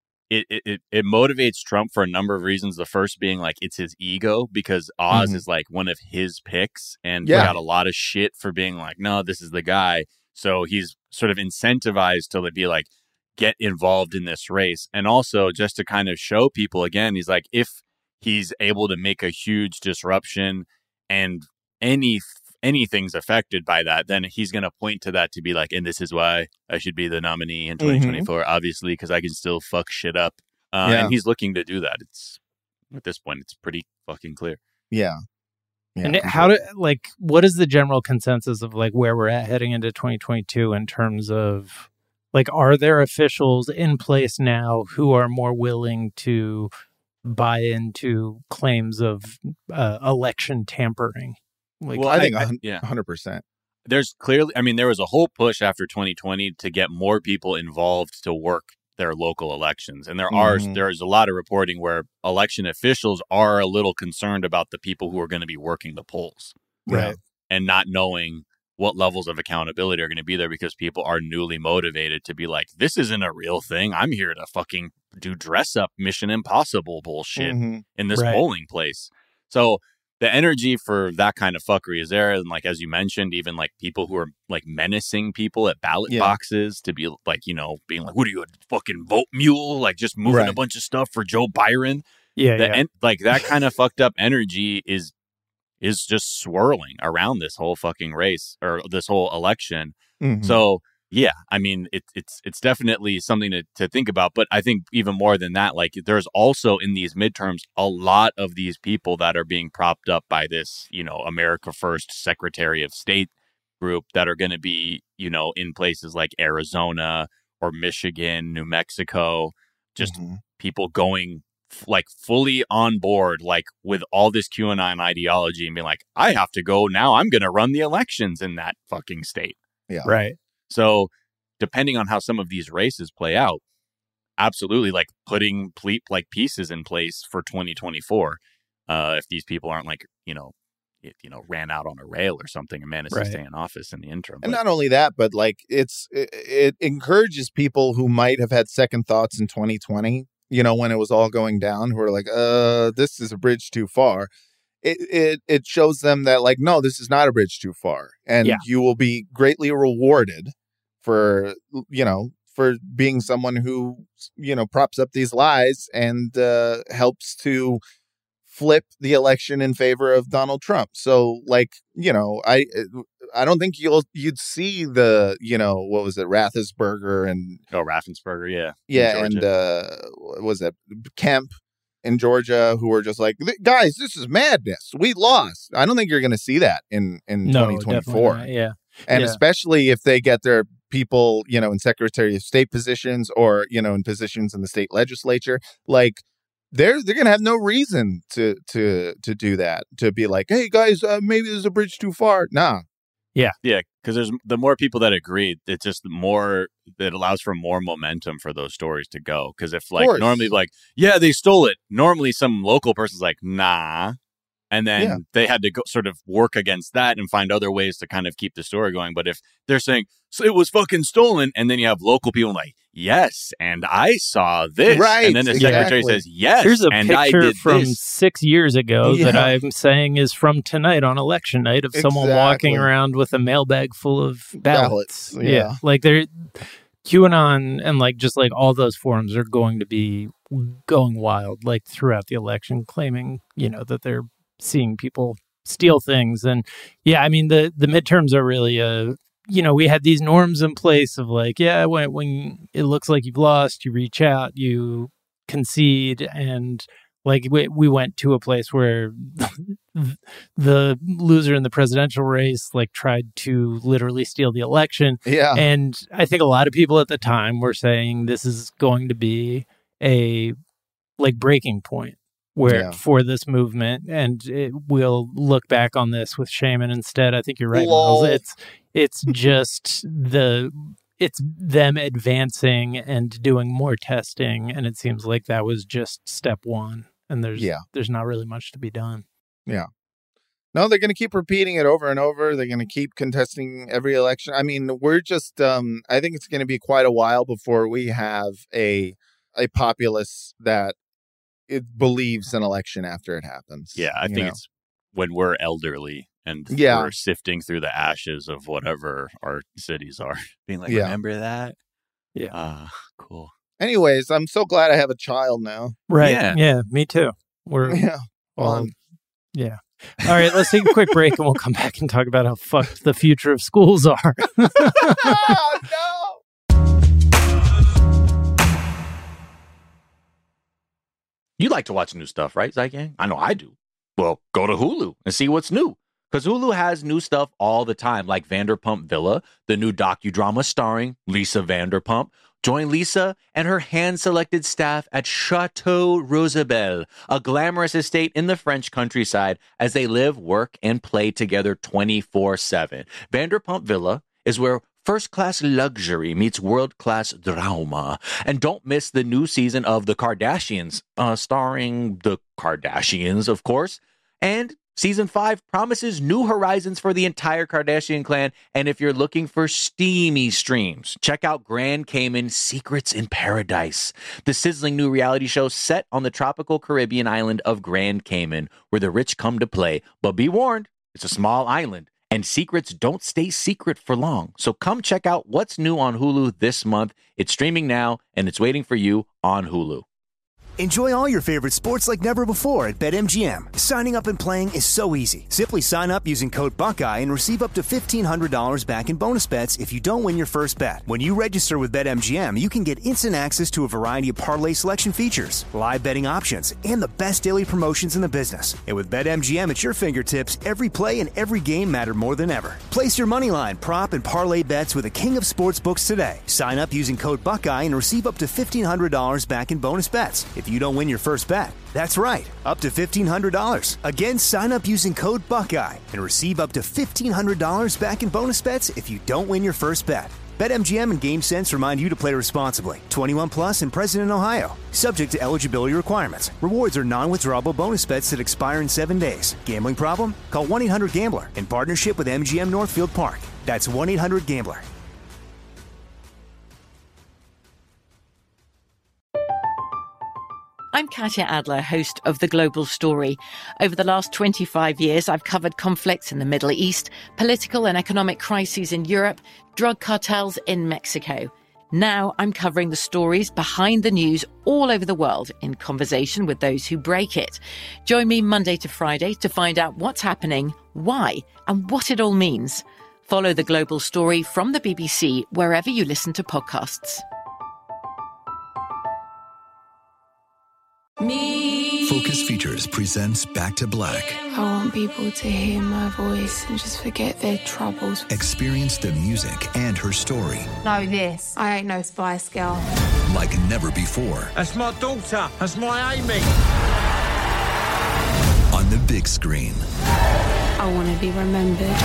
It motivates Trump for a number of reasons. The first being like it's his ego, because Oz is like one of his picks and got a lot of shit for being like, no, this is the guy. So he's sort of incentivized to be like, get involved in this race. And also just to kind of show people again, he's like, if he's able to make a huge disruption and anything's affected by that, then he's going to point to that to be like, and this is why I should be the nominee in 2024, obviously, because I can still fuck shit up. And he's looking to do that. It's at this point, it's pretty fucking clear. Yeah. And what is the general consensus of like where we're at heading into 2022 in terms of like, are there officials in place now who are more willing to buy into claims of election tampering? Like, well, I think 100%. There's clearly, I mean, there was a whole push after 2020 to get more people involved to work their local elections. And there's a lot of reporting where election officials are a little concerned about the people who are going to be working the polls. Right. And not knowing what levels of accountability are going to be there because people are newly motivated to be like, this isn't a real thing. I'm here to fucking do dress up Mission Impossible bullshit in this polling place. So the energy for that kind of fuckery is there. And like, as you mentioned, even like people who are like menacing people at ballot boxes to be like, you know, being like, what are you, a fucking vote mule? Like just moving a bunch of stuff for Joe Byron. Like that kind of fucked up energy is just swirling around this whole fucking race or this whole election. Mm-hmm. So yeah, I mean, it's definitely something to think about. But I think even more than that, like there's also in these midterms, a lot of these people that are being propped up by this, you know, America First Secretary of State group that are going to be, you know, in places like Arizona or Michigan, New Mexico, just people going like fully on board, like with all this QAnon ideology and being like, I have to go now. I'm going to run the elections in that fucking state. Yeah. Right. So depending on how some of these races play out, absolutely like putting pieces in place for 2024. If these people aren't like, ran out on a rail or something and managed to stay in office in the interim. And not only that, but like it encourages people who might have had second thoughts in 2020, you know, when it was all going down, who are like, this is a bridge too far. It shows them that like, no, this is not a bridge too far. And you will be greatly rewarded for, you know, for being someone who, you know, props up these lies and helps to flip the election in favor of Donald Trump. So like, you know, I don't think you'd see the, you know, what was it, Raffensperger and Raffensperger, and was it Kemp in Georgia, who were just like, guys, this is madness. We lost. I don't think you're going to see that in 2024. And especially if they get their people, you know, in Secretary of State positions or, you know, in positions in the state legislature, like they're going to have no reason to do that, to be like, hey guys, maybe there's a bridge too far. Nah. Yeah, because there's the more people that agree, it's just the more that allows for more momentum for those stories to go. Because if like normally like, yeah, they stole it. Normally some local person's like, nah. And then they had to go sort of work against that and find other ways to kind of keep the story going. But if they're saying, so it was fucking stolen, and then you have local people like, yes, and I saw this. Right. And then the secretary says, yes, here's a and picture I did from this. 6 years ago that I'm saying is from tonight on election night of someone walking around with a mailbag full of ballots. Yeah. Like they're QAnon and like just like all those forums are going to be going wild like throughout the election, claiming, you know, that they're seeing people steal things. And yeah, I mean, the midterms are really, you know, we had these norms in place of like, yeah, when it looks like you've lost, you reach out, you concede. And like we went to a place where the loser in the presidential race like tried to literally steal the election. Yeah. And I think a lot of people at the time were saying this is going to be a like breaking point where for this movement, and we'll look back on this with shame. And instead, I think you're right, Miles. It's just it's them advancing and doing more testing, and it seems like that was just step one. And there's not really much to be done. Yeah. No, they're going to keep repeating it over and over. They're going to keep contesting every election. I mean, we're just, I think it's going to be quite a while before we have a populace that it believes an election after it happens. Yeah, I think it's when we're elderly and we're sifting through the ashes of whatever our cities are. Being like, remember that? Yeah. Cool. Anyways, I'm so glad I have a child now. Right. Yeah, me too. We're All right, let's take a quick break and we'll come back and talk about how fucked the future of schools are. Oh, no. You like to watch new stuff, right, Zygang? I know I do. Well, go to Hulu and see what's new. Because Hulu has new stuff all the time, like Vanderpump Villa, the new docudrama starring Lisa Vanderpump. Join Lisa and her hand-selected staff at Chateau Rosabelle, a glamorous estate in the French countryside, as they live, work, and play together 24/7. Vanderpump Villa is where first-class luxury meets world-class drama. And don't miss the new season of The Kardashians, starring the Kardashians, of course. And Season 5 promises new horizons for the entire Kardashian clan, and if you're looking for steamy streams, check out Grand Cayman Secrets in Paradise, the sizzling new reality show set on the tropical Caribbean island of Grand Cayman, where the rich come to play. But be warned, it's a small island, and secrets don't stay secret for long. So come check out what's new on Hulu this month. It's streaming now, and it's waiting for you on Hulu. Enjoy all your favorite sports like never before at BetMGM. Signing up and playing is so easy. Simply sign up using code Buckeye and receive up to $1,500 back in bonus bets if you don't win your first bet. When you register with BetMGM, you can get instant access to a variety of parlay selection features, live betting options, and the best daily promotions in the business. And with BetMGM at your fingertips, every play and every game matter more than ever. Place your moneyline, prop, and parlay bets with the king of sportsbooks today. Sign up using code Buckeye and receive up to $1,500 back in bonus bets if you don't win your first bet. That's right, up to $1,500. Again, sign up using code Buckeye and receive up to $1,500 back in bonus bets if you don't win your first bet. BetMGM and GameSense remind you to play responsibly. 21 plus and present in Ohio. Subject to eligibility requirements. Rewards are non-withdrawable bonus bets that expire in 7 days. Gambling problem? Call 1-800-GAMBLER in partnership with MGM Northfield Park. That's 1-800-GAMBLER. I'm Katya Adler, host of The Global Story. Over the last 25 years, I've covered conflicts in the Middle East, political and economic crises in Europe, drug cartels in Mexico. Now I'm covering the stories behind the news all over the world in conversation with those who break it. Join me Monday to Friday to find out what's happening, why, and what it all means. Follow The Global Story from the BBC wherever you listen to podcasts. Focus Features presents Back to Black. I want people to hear my voice and just forget their troubles. Experience the music and her story Know this, I ain't no Spice Girl. like never before. That's my daughter. That's my Amy. On the big screen. I want to be remembered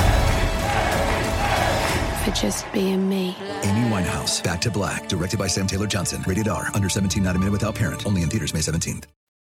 for just being me. Amy Winehouse, Back to Black, directed by Sam Taylor Johnson. Rated R, under 17, not a minute without parent. Only in theaters May 17th.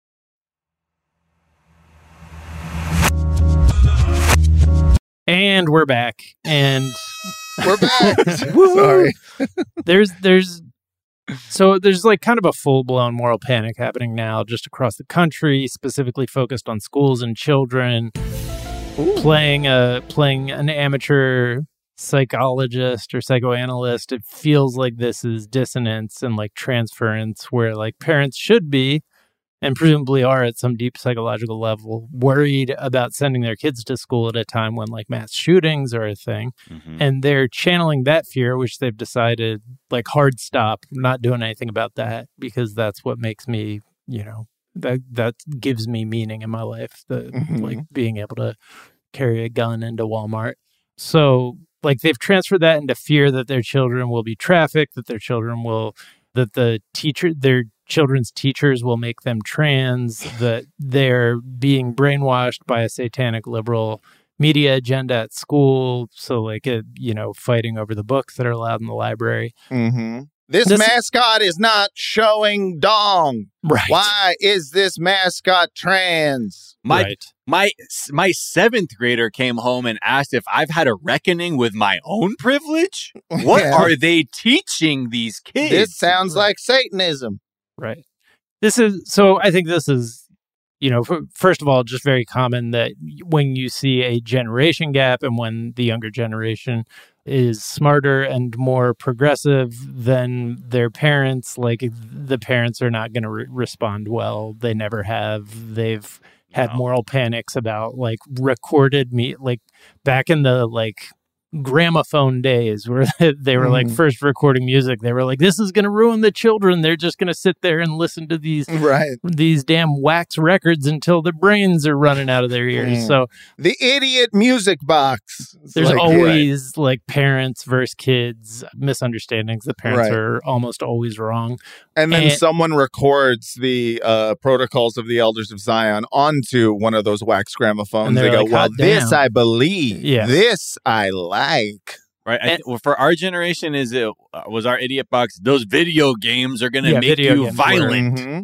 And we're back. And we're back. Sorry. there's like kind of a full-blown moral panic happening now just across the country, specifically focused on schools and children. Playing an amateur psychologist or psychoanalyst, it feels like this is dissonance and like transference where like parents should be and presumably are at some deep psychological level worried about sending their kids to school at a time when like mass shootings are a thing. And they're channeling that fear, which they've decided like hard stop, not doing anything about that because that's what makes me, that gives me meaning in my life, like being able to carry a gun into Walmart. So like they've transferred that into fear that their children will be trafficked, that their children's teachers will make them trans, that they're being brainwashed by a satanic liberal media agenda at school. So like, fighting over the books that are allowed in the library. Mm-hmm. This mascot is not showing dong. Right. Why is this mascot trans? My 7th grader came home and asked if I've had a reckoning with my own privilege. What are they teaching these kids? This sounds like Satanism. Right. I think this is, first of all, just very common that when you see a generation gap and when the younger generation is smarter and more progressive than their parents, like the parents are not going to respond well. They never have. They've had moral panics about like recorded like back in the like gramophone days where they were like first recording music. They were like, this is going to ruin the children. They're just going to sit there and listen to these damn wax records until their brains are running out of their ears. So the idiot music box. There's always like parents versus kids misunderstandings. The parents are almost always wrong. And then someone records the Protocols of the Elders of Zion onto one of those wax gramophones. They go, well, this I believe. This I like. Right. For our generation, was our idiot box, those video games are going to make you violent. Yep.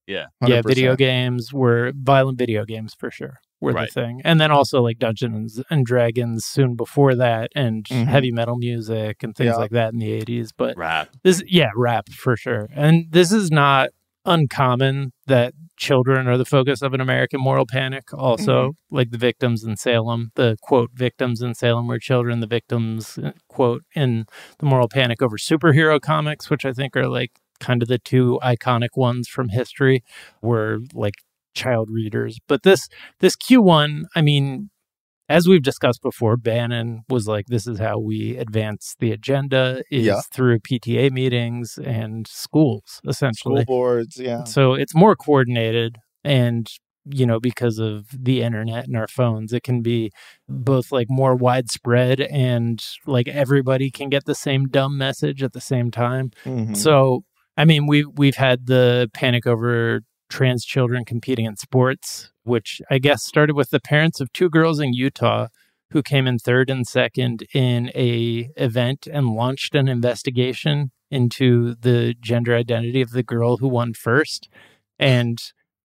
Yeah. Yeah, 100%. video games were violent video games for sure were Right. the thing. And then also like Dungeons and Dragons soon before that and heavy metal music and things Yeah. like that in the 80s. But Rap. rap for sure. And this is not uncommon that children are the focus of an American moral panic. Also, like the victims in Salem, the quote victims in Salem were children, the victims quote in the moral panic over superhero comics, which I think are like kind of the two iconic ones from history, were like child readers. But this Q1, I mean, as we've discussed before, Bannon was like, this is how we advance the agenda is through PTA meetings and schools, essentially. School boards, yeah. So it's more coordinated. And, you know, because of the internet and our phones, it can be both like more widespread and like everybody can get the same dumb message at the same time. So, I mean, we've had the panic over trans children competing in sports, which I guess started with the parents of two girls in Utah who came in third and second in a event and launched an investigation into the gender identity of the girl who won first. And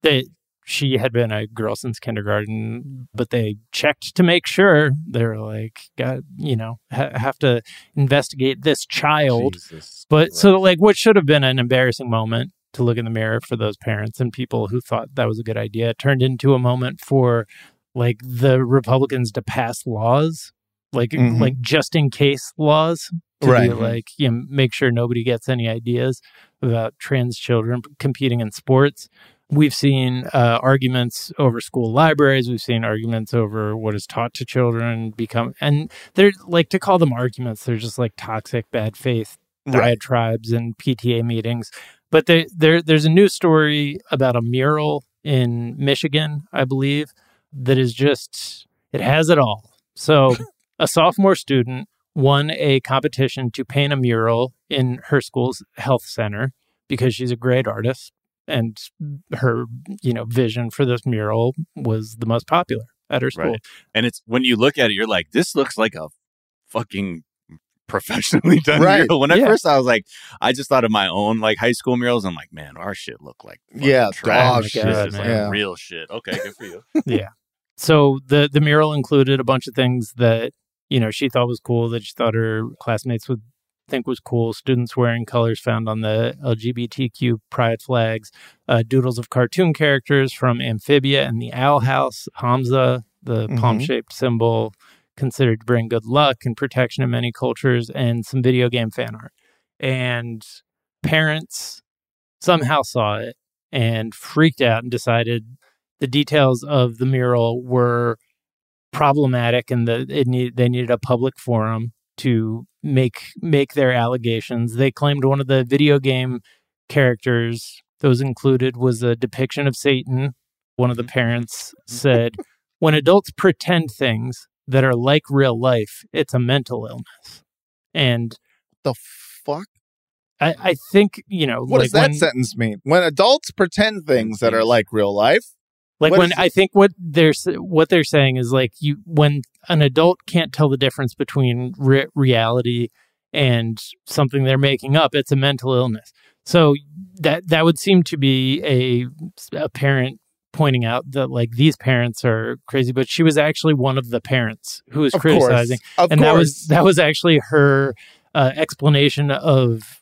she had been a girl since kindergarten, but they checked to make sure. They were like, "God, you know, have to investigate this child." But so like what should have been an embarrassing moment to look in the mirror for those parents and people who thought that was a good idea, it turned into a moment for like the Republicans to pass laws, like just in case laws, to be like, you know, make sure nobody gets any ideas about trans children competing in sports. We've seen arguments over school libraries. We've seen arguments over what is taught to children and they're like, to call them arguments, they're just like toxic, bad faith diatribes and PTA meetings. But there's a news story about a mural in Michigan, I believe, that is just, it has it all. So a sophomore student won a competition to paint a mural in her school's health center because she's a great artist. And her, you know, vision for this mural was the most popular at her school. Right. And it's, when you look at it, you're like, this looks like a fucking professionally done mural. When at first I was like, I just thought of my own like high school murals. I'm like, man, our shit look like dog shit. shit, It's like yeah. real shit. Okay, good for you. Yeah. So the mural included a bunch of things that, you know, she thought was cool, that she thought her classmates would think was cool. Students wearing colors found on the LGBTQ pride flags, doodles of cartoon characters from Amphibia and the Owl House, Hamza, the palm-shaped symbol considered to bring good luck and protection in many cultures, and some video game fan art. And parents somehow saw it and freaked out and decided the details of the mural were problematic and that they needed a public forum to make their allegations. They claimed one of the video game characters that was included was a depiction of Satan. One of the parents said, when adults pretend things that are like real life, it's a mental illness. And the fuck? I think, you know, what does that sentence mean? When adults pretend things that are like real life? Like when I think what they're saying is like when an adult can't tell the difference between reality and something they're making up, it's a mental illness. So that would seem to be a parent pointing out that like these parents are crazy, but she was actually one of the parents who was criticizing, and that was actually her explanation of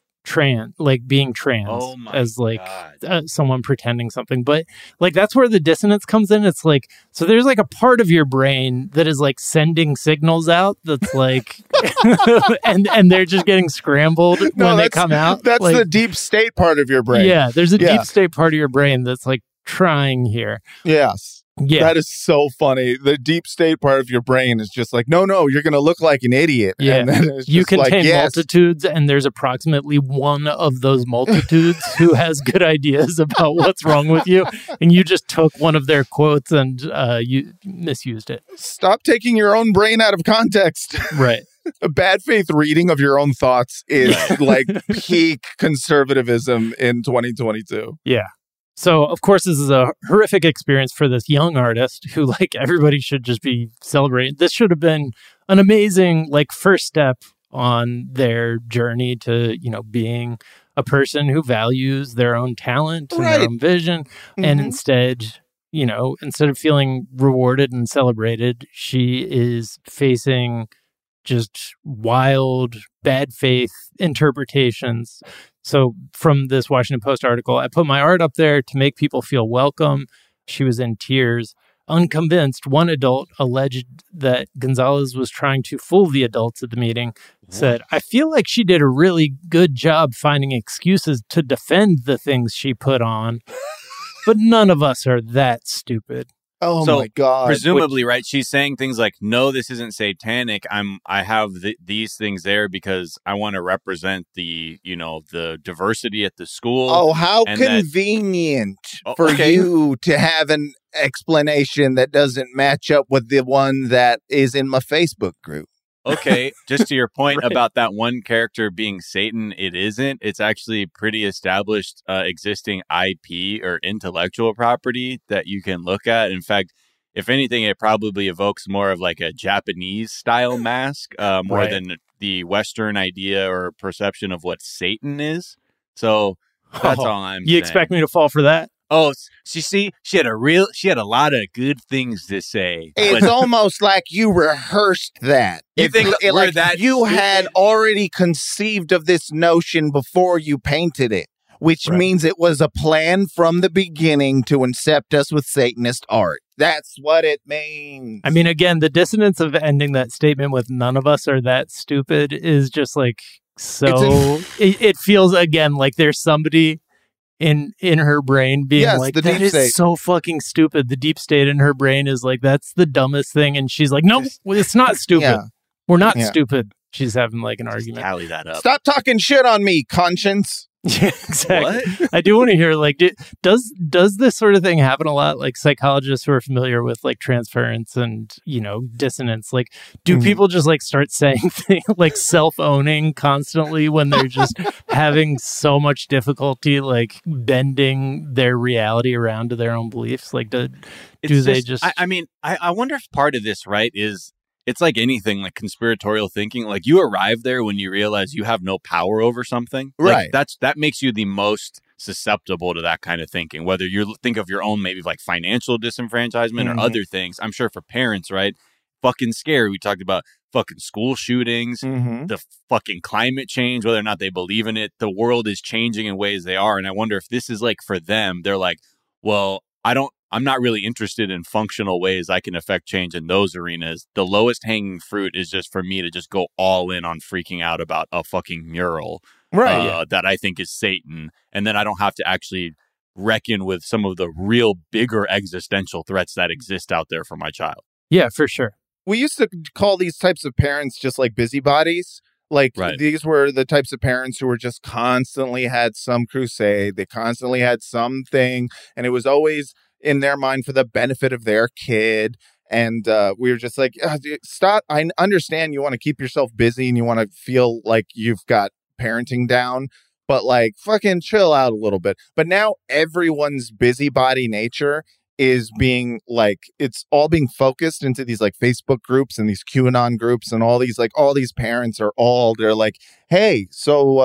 being trans as like someone pretending something. But like that's where the dissonance comes in. It's like, so there's like a part of your brain that is like sending signals out that's like and they're just getting scrambled when they come out. That's like, the deep state part of your brain. Yeah, there's a deep state part of your brain that's like trying here. Yes. Yeah. That is so funny. The deep state part of your brain is just like, no, you're going to look like an idiot. Yeah. And then it's You just like, contain yes. multitudes, and there's approximately one of those multitudes who has good ideas about what's wrong with you. And you just took one of their quotes and you misused it. Stop taking your own brain out of context. Right. A bad faith reading of your own thoughts is like peak conservatism in 2022. Yeah. So, of course, this is a horrific experience for this young artist who, like, everybody should just be celebrating. This should have been an amazing, like, first step on their journey to, you know, being a person who values their own talent and their own vision. And instead, instead of feeling rewarded and celebrated, she is facing just wild, bad faith interpretations. So from this Washington Post article, I put my art up there to make people feel welcome. She was in tears. Unconvinced, one adult alleged that Gonzalez was trying to fool the adults at the meeting, said, I feel like she did a really good job finding excuses to defend the things she put on, but none of us are that stupid. Oh so my God. Presumably, right, she's saying things like, no, this isn't satanic. I have these things there because I want to represent the diversity at the school. Oh, how convenient for you to have an explanation that doesn't match up with the one that is in my Facebook group. Okay, just to your point about that one character being Satan, it isn't. It's actually pretty established existing IP or intellectual property that you can look at. In fact, if anything, it probably evokes more of like a Japanese style mask more than the Western idea or perception of what Satan is. So that's all I'm saying. You expect me to fall for that? Oh, she had a lot of good things to say. It's almost like you rehearsed that. You think you had already conceived of this notion before you painted it, which means it was a plan from the beginning to incept us with Satanist art. That's what it means. I mean, again, the dissonance of ending that statement with none of us are that stupid is just like so. It feels again like there's somebody in her brain being like, that is so fucking stupid. The deep state in her brain is like, that's the dumbest thing. And she's like, no, it's not stupid. Yeah. We're not stupid. She's having like an argument. Tally that up. Stop talking shit on me, conscience. Yeah, exactly. What? I do want to hear, like, does this sort of thing happen a lot? Like psychologists who are familiar with like transference and, dissonance, like, do people just like start saying things like self-owning constantly when they're just having so much difficulty, like bending their reality around to their own beliefs? Like, do they just... I wonder if part of this, right, is it's like anything, like conspiratorial thinking. Like you arrive there when you realize you have no power over something. Right. Like, that makes you the most susceptible to that kind of thinking. Whether you think of your own maybe like financial disenfranchisement or other things. I'm sure for parents, right? Fucking scary. We talked about fucking school shootings, the fucking climate change, whether or not they believe in it. The world is changing in ways they are. And I wonder if this is like for them, they're like, well, I'm not really interested in functional ways I can affect change in those arenas. The lowest hanging fruit is just for me to just go all in on freaking out about a fucking mural that I think is Satan. And then I don't have to actually reckon with some of the real bigger existential threats that exist out there for my child. Yeah, for sure. We used to call these types of parents just like busybodies. Like these were the types of parents who were just constantly had some crusade. They constantly had something, and it was always in their mind for the benefit of their kid. And we were just like, stop. I understand you want to keep yourself busy and you want to feel like you've got parenting down, but like fucking chill out a little bit. But now everyone's busybody nature is being like, it's all being focused into these like Facebook groups and these QAnon groups, and all these parents they're like, hey, so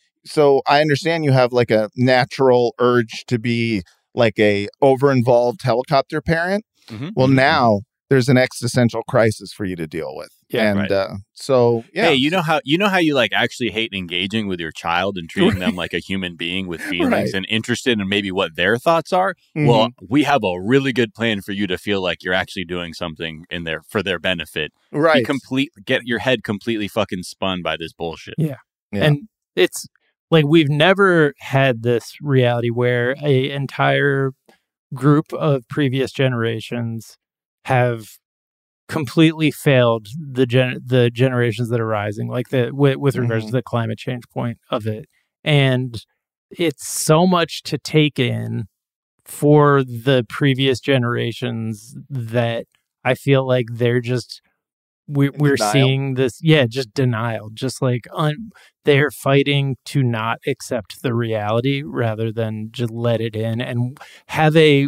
I understand you have like a natural urge to be like a over-involved helicopter parent. Well, now there's an existential crisis for you to deal with. Yeah, and Hey, you know how you like actually hate engaging with your child and treating them like a human being with feelings and interested in maybe what their thoughts are? Well, we have a really good plan for you to feel like you're actually doing something in there for their benefit. Right. Get your head completely fucking spun by this bullshit. Yeah. And it's like, we've never had this reality where a entire group of previous generations have completely failed the generations that are rising, like with regards to the climate change point of it. And it's so much to take in for the previous generations that I feel like they're just, we're seeing this, just denial, just like they're fighting to not accept the reality rather than just let it in and have a,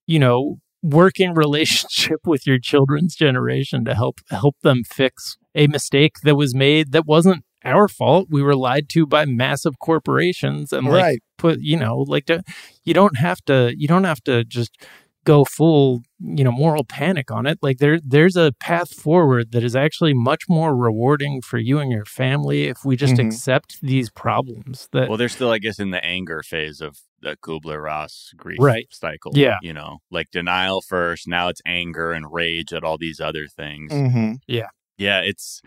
working relationship with your children's generation to help them fix a mistake that was made that wasn't our fault. We were lied to by massive corporations and like put, you know, like you don't have to just go full, you know, moral panic on it. Like there's a path forward that is actually much more rewarding for you and your family if we just accept these problems. That well, they're still, I guess, in the anger phase of the Kubler-Ross grief cycle. Yeah. You know, like denial first, now it's anger and rage at all these other things. Yeah. Yeah, it's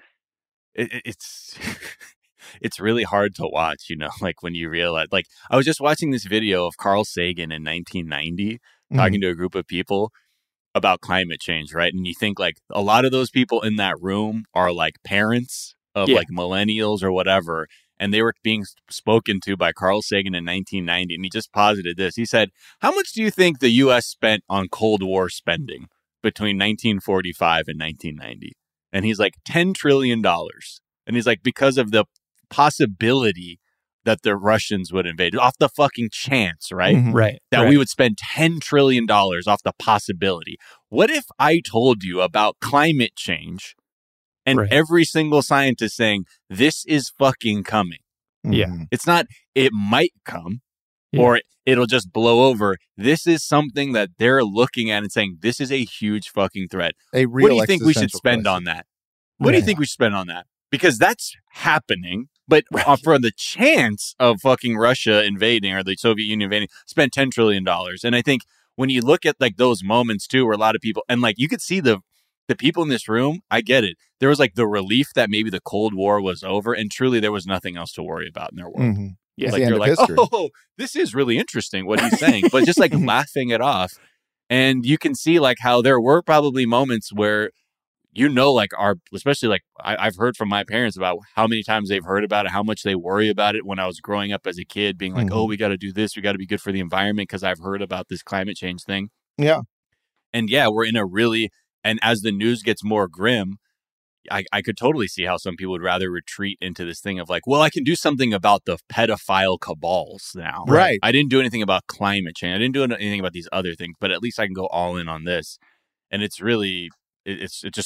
it's really hard to watch, you know, like when you realize, like I was just watching this video of Carl Sagan in 1990 talking to a group of people about climate change, right? And you think like a lot of those people in that room are like parents of like millennials or whatever. And they were being spoken to by Carl Sagan in 1990. And he just posited this. He said, how much do you think the U.S. spent on Cold War spending between 1945 and 1990? And he's like, $10 trillion. And he's like, because of the possibility that the Russians would invade, off the fucking chance, right? Right. That we would spend $10 trillion off the possibility. What if I told you about climate change and every single scientist saying, this is fucking coming? Yeah. It's not, it might come or it'll just blow over. This is something that they're looking at and saying, this is a huge fucking threat. A What do real you think we should existential spend crisis. on that? What do you think we should spend on that? Because that's happening. But for the chance of fucking Russia invading or the Soviet Union invading, spend $10 trillion. And I think when you look at like those moments too, where a lot of people, and like you could see the people in this room, I get it. There was like the relief that maybe the Cold War was over and truly there was nothing else to worry about in their world. Yeah. Like you're like, oh, this is really interesting what he's saying, but just like laughing it off. And you can see like how there were probably moments where, you know, like especially like I've heard from my parents about how many times they've heard about it, how much they worry about it when I was growing up as a kid, being like, oh, we got to do this. We got to be good for the environment because I've heard about this climate change thing. Yeah. And yeah, we're in a really, and as the news gets more grim, I could totally see how some people would rather retreat into this thing of like, well, I can do something about the pedophile cabals now. Right. I didn't do anything about climate change. I didn't do anything about these other things, but at least I can go all in on this. And it's really, it's just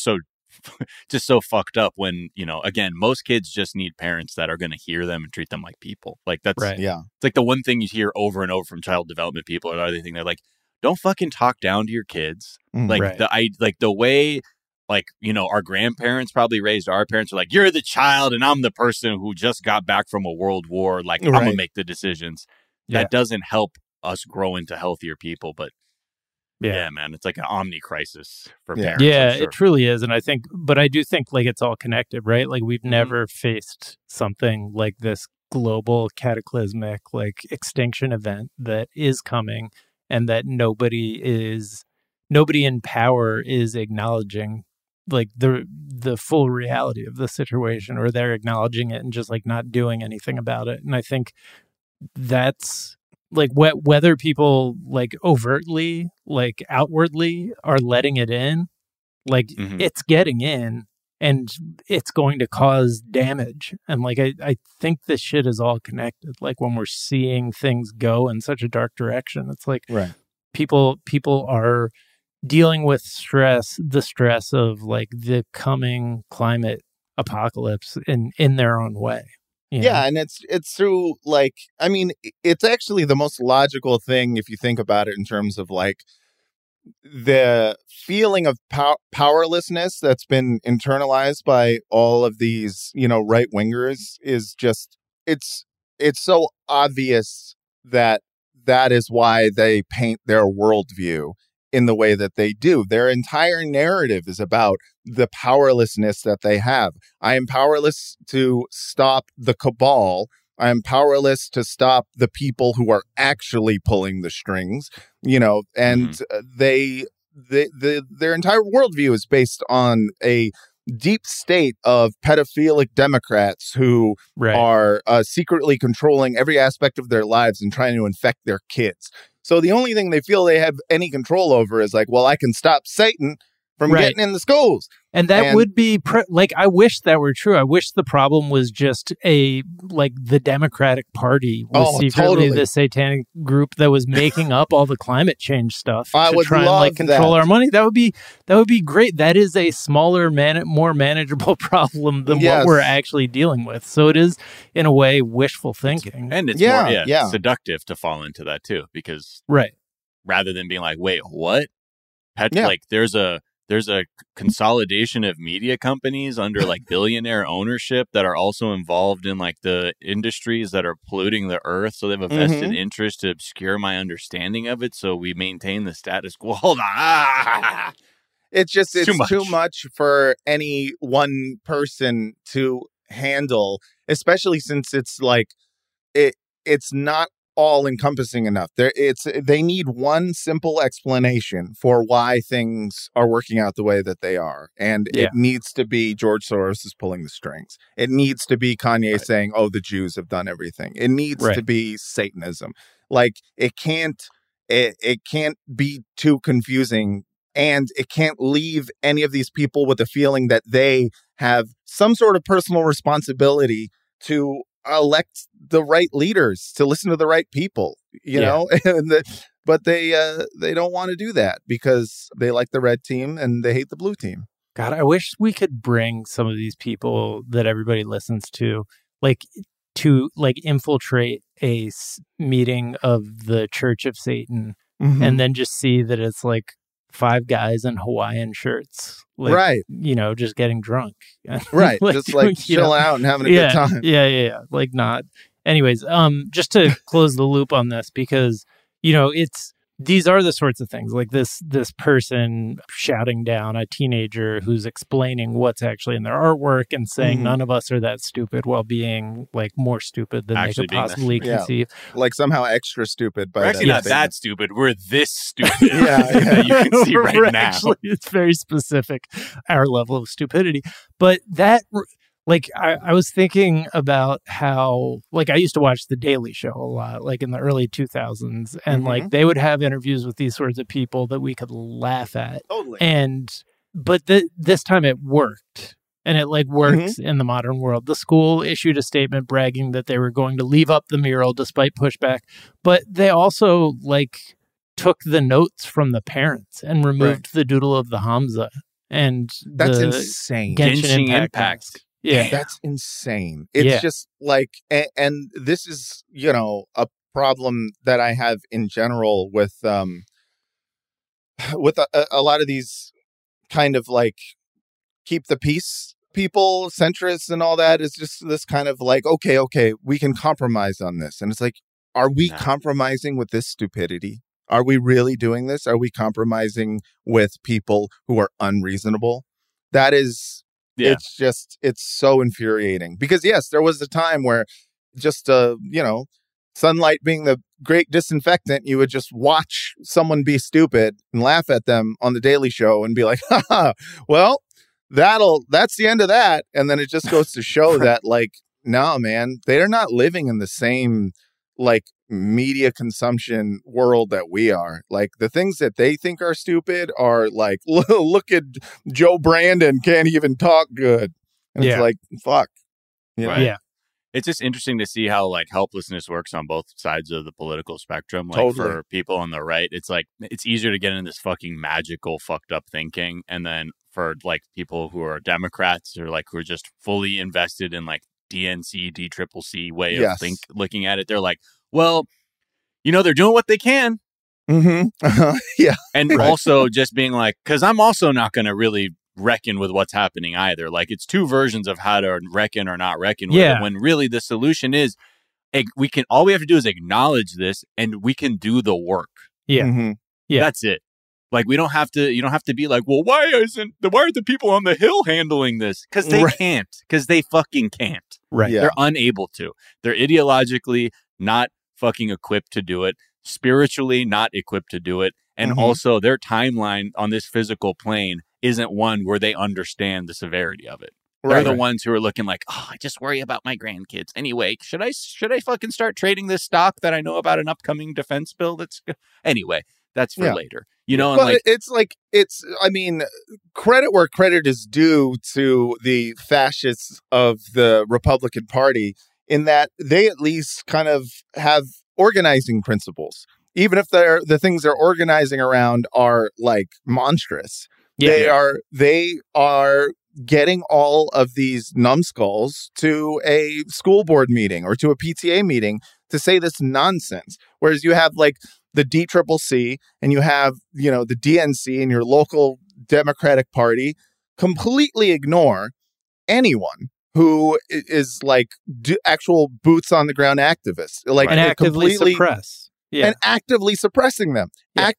so fucked up when, you know, again, most kids just need parents that are going to hear them and treat them like people. Like that's, Yeah. It's like the one thing you hear over and over from child development people or the other thing. They're like, don't fucking talk down to your kids. Like the way, like, you know, our grandparents probably raised our parents are like, you're the child and I'm the person who just got back from a world war. Like I'm going to make the decisions. That doesn't help us grow into healthier people, but yeah, man, it's like an omni crisis for parents. Yeah, I'm sure. it truly is. And I do think like it's all connected, right? Like we've never faced something like this global cataclysmic like extinction event that is coming and that nobody in power is acknowledging like the full reality of the situation, or they're acknowledging it and just like not doing anything about it. And I think that's like whether people like overtly, like outwardly are letting it in, like it's getting in and it's going to cause damage. And like, I think this shit is all connected. Like when we're seeing things go in such a dark direction, it's like people are dealing with the stress of like the coming climate apocalypse in their own way. Yeah, and it's through like, I mean, it's actually the most logical thing if you think about it in terms of like the feeling of powerlessness that's been internalized by all of these, you know, right wingers is just it's so obvious that is why they paint their worldview in the way that they do. Their entire narrative is about the powerlessness that they have. I am powerless to stop the cabal. I am powerless to stop the people who are actually pulling the strings, you know, and their entire worldview is based on a deep state of pedophilic Democrats who are secretly controlling every aspect of their lives and trying to infect their kids. So the only thing they feel they have any control over is like, well, I can stop Satan from Right. getting in the schools. And that would be I wish that were true. I wish the problem was just the Democratic Party was secretly the satanic group that was making up all the climate change stuff I to would try love and control that. our money. That would be great. That is a smaller, more manageable problem than Yes. what we're actually dealing with. So it is, in a way, wishful thinking. And it's Yeah, more seductive to fall into that too, because Right. rather than being like, wait, what? Yeah. Like there's a consolidation of media companies under like billionaire ownership that are also involved in like the industries that are polluting the earth. So they have a vested interest to obscure my understanding of it. So we maintain the status quo. Hold on. It's Too too much. much for any one person to handle, especially since it's like it's not all encompassing enough. They need one simple explanation for why things are working out the way that they are. And it needs to be George Soros is pulling the strings. It needs to be Kanye saying, "Oh, the Jews have done everything." It needs to be Satanism. Like it can't be too confusing. And it can't leave any of these people with the feeling that they have some sort of personal responsibility to elect the right leaders, to listen to the right people, you know, but they don't want to do that because they like the red team and they hate the blue team. God, I wish we could bring some of these people that everybody listens to infiltrate a meeting of the Church of Satan and then just see that it's like 5 guys in Hawaiian shirts, right? You know, just getting drunk, right? Just like chilling out and having a good time. Yeah. Like not. Anyways, just to close the loop on this, because you know these are the sorts of things like this person shouting down a teenager who's explaining what's actually in their artwork and saying none of us are that stupid while being like more stupid than Actually they could possibly conceive. Like somehow extra stupid. We're actually not that stupid. We're this stupid. that you can see right now. Actually, it's very specific, our level of stupidity. But that... Like, I was thinking about how, like, I used to watch The Daily Show a lot, like in the early 2000s. And, like, they would have interviews with these sorts of people that we could laugh at. Totally. But this time it worked. And it, like, worked in the modern world. The school issued a statement bragging that they were going to leave up the mural despite pushback. But they also, like, took the notes from the parents and removed the doodle of the Hamza. And that's insane. Genshin Impact. Yeah, that's insane. It's just like, and this is, you know, a problem that I have in general with a lot of these kind of like keep the peace people, centrists and all that. Is just this kind of like, okay, we can compromise on this. And it's like, are we compromising with this stupidity? Are we really doing this? Are we compromising with people who are unreasonable? That is... Yeah. It's so infuriating because yes, there was a time where just, you know, sunlight being the great disinfectant, you would just watch someone be stupid and laugh at them on the Daily Show and be like, haha, well, that's the end of that. And then it just goes to show that like, no, man, they're not living in the same like media consumption world that we are. Like the things that they think are stupid are like, look at Joe Brandon can't even talk good. And it's like, fuck. You know? Yeah. It's just interesting to see how like helplessness works on both sides of the political spectrum. Like for people on the right, it's like, it's easier to get into this fucking magical fucked up thinking. And then for like people who are Democrats or like who are just fully invested in like DNC, DCCC way of looking at it, they're like, well, you know, they're doing what they can. Yeah. And also just being like, because I'm also not going to really reckon with what's happening either. Like it's two versions of how to reckon or not reckon with it, when really the solution is all we have to do is acknowledge this and we can do the work. Yeah. That's it. Like you don't have to be like, well, why are the people on the Hill handling this? Because they can't. Because they fucking can't. Right. They're unable to. They're ideologically not fucking equipped to do it. Spiritually not equipped to do it. And also their timeline on this physical plane isn't one where they understand the severity of it. They're the ones who are looking like, oh, I just worry about my grandkids. Anyway, should I fucking start trading this stock that I know about an upcoming defense bill? Anyway, that's for later. You know, and but like I mean, credit where credit is due to the fascists of the Republican Party in that they at least kind of have organizing principles, even if the things they're organizing around are like monstrous. Yeah. They are getting all of these numbskulls to a school board meeting or to a PTA meeting to say this nonsense. Whereas you have like the DCCC and you have, you know, the DNC and your local Democratic Party completely ignore anyone who is like actual boots on the ground activists, like and actively suppress. Yeah. And actively suppressing them,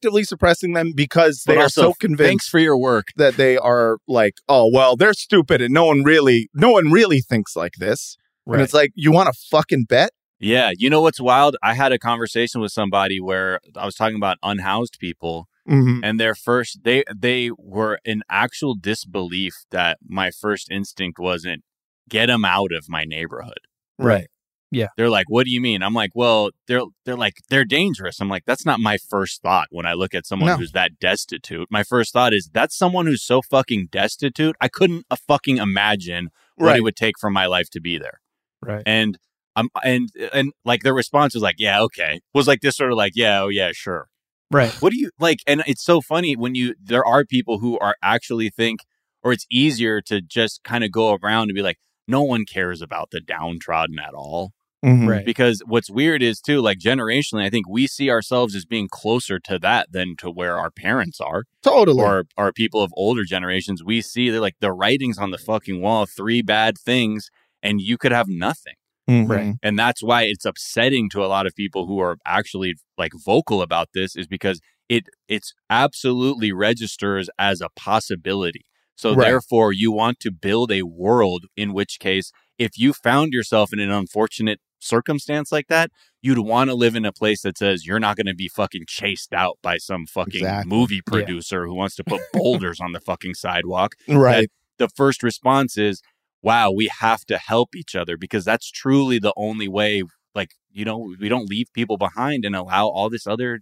because they But are also, so convinced. Thanks for your work. That they are like, oh well, they're stupid, and no one really thinks like this. Right. And it's like, you want to fucking bet? Yeah, you know what's wild? I had a conversation with somebody where I was talking about unhoused people, and their first they were in actual disbelief that my first instinct wasn't get them out of my neighborhood. Right. Yeah. They're like, what do you mean? I'm like, well, they're like, they're dangerous. I'm like, that's not my first thought when I look at someone who's that destitute. My first thought is that's someone who's so fucking destitute. I couldn't fucking imagine what it would take for my life to be there. Right. And and like their response was like, yeah, okay. Was like this sort of like, yeah, oh yeah, sure. Right. What do you like? And it's so funny when there are people who are actually think, or it's easier to just kind of go around and be like, no one cares about the downtrodden at all. Right. Because what's weird is too, like generationally, I think we see ourselves as being closer to that than to where our parents are. Totally. Or people of older generations. We see they're like the writings on the fucking wall, 3 bad things, and you could have nothing. Right. And that's why it's upsetting to a lot of people who are actually like vocal about this, is because it's absolutely registers as a possibility. So therefore you want to build a world in which case, if you found yourself in an unfortunate circumstance like that, you'd want to live in a place that says you're not going to be fucking chased out by some fucking movie producer who wants to put boulders on the fucking sidewalk. Right. That the first response is, wow, we have to help each other, because that's truly the only way, like, you know, we don't leave people behind and allow all this other,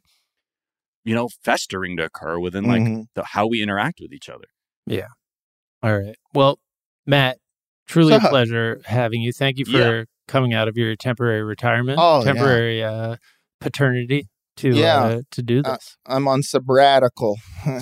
you know, festering to occur within like how we interact with each other. Yeah. All right. Well, Matt, truly a pleasure having you. Thank you for coming out of your temporary retirement, temporary paternity to do this. I'm on sabbatical.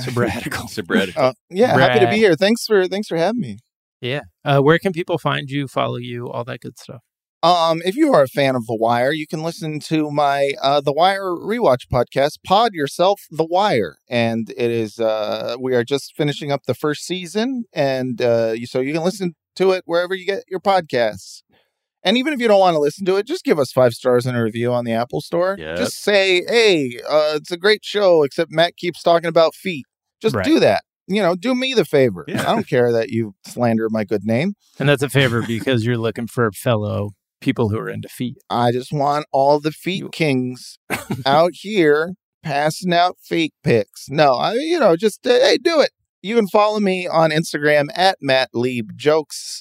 Sabbatical. Happy to be here. Thanks for having me. Yeah. Where can people find you, follow you, all that good stuff? If you are a fan of The Wire, you can listen to my The Wire rewatch podcast, Pod Yourself The Wire. And it is we are just finishing up the first season, and so you can listen to it wherever you get your podcasts. And even if you don't want to listen to it, just give us 5 stars and a review on the Apple Store. Yep. Just say, hey, it's a great show, except Matt keeps talking about feet. Just do that. You know, do me the favor. Yeah. I don't care that you slander my good name. And that's a favor because you're looking for fellow people who are into feet. I just want all the feet kings out here passing out feet pics. No, just hey, do it. You can follow me on Instagram at Matt Lieb Jokes,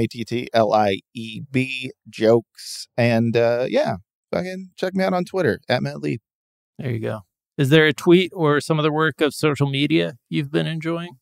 MattLieb Jokes. And fucking check me out on Twitter at Matt Lieb. There you go. Is there a tweet or some other work of social media you've been enjoying?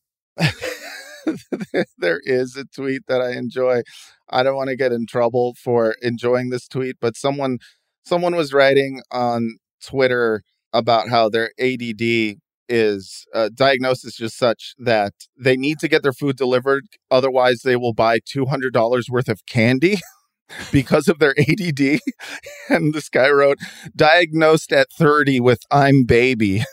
There is a tweet that I enjoy. I don't want to get in trouble for enjoying this tweet, but someone was writing on Twitter about how their ADD is diagnosis is such that they need to get their food delivered. Otherwise, they will buy $200 worth of candy because of their ADD. And this guy wrote, diagnosed at 30 with I'm baby.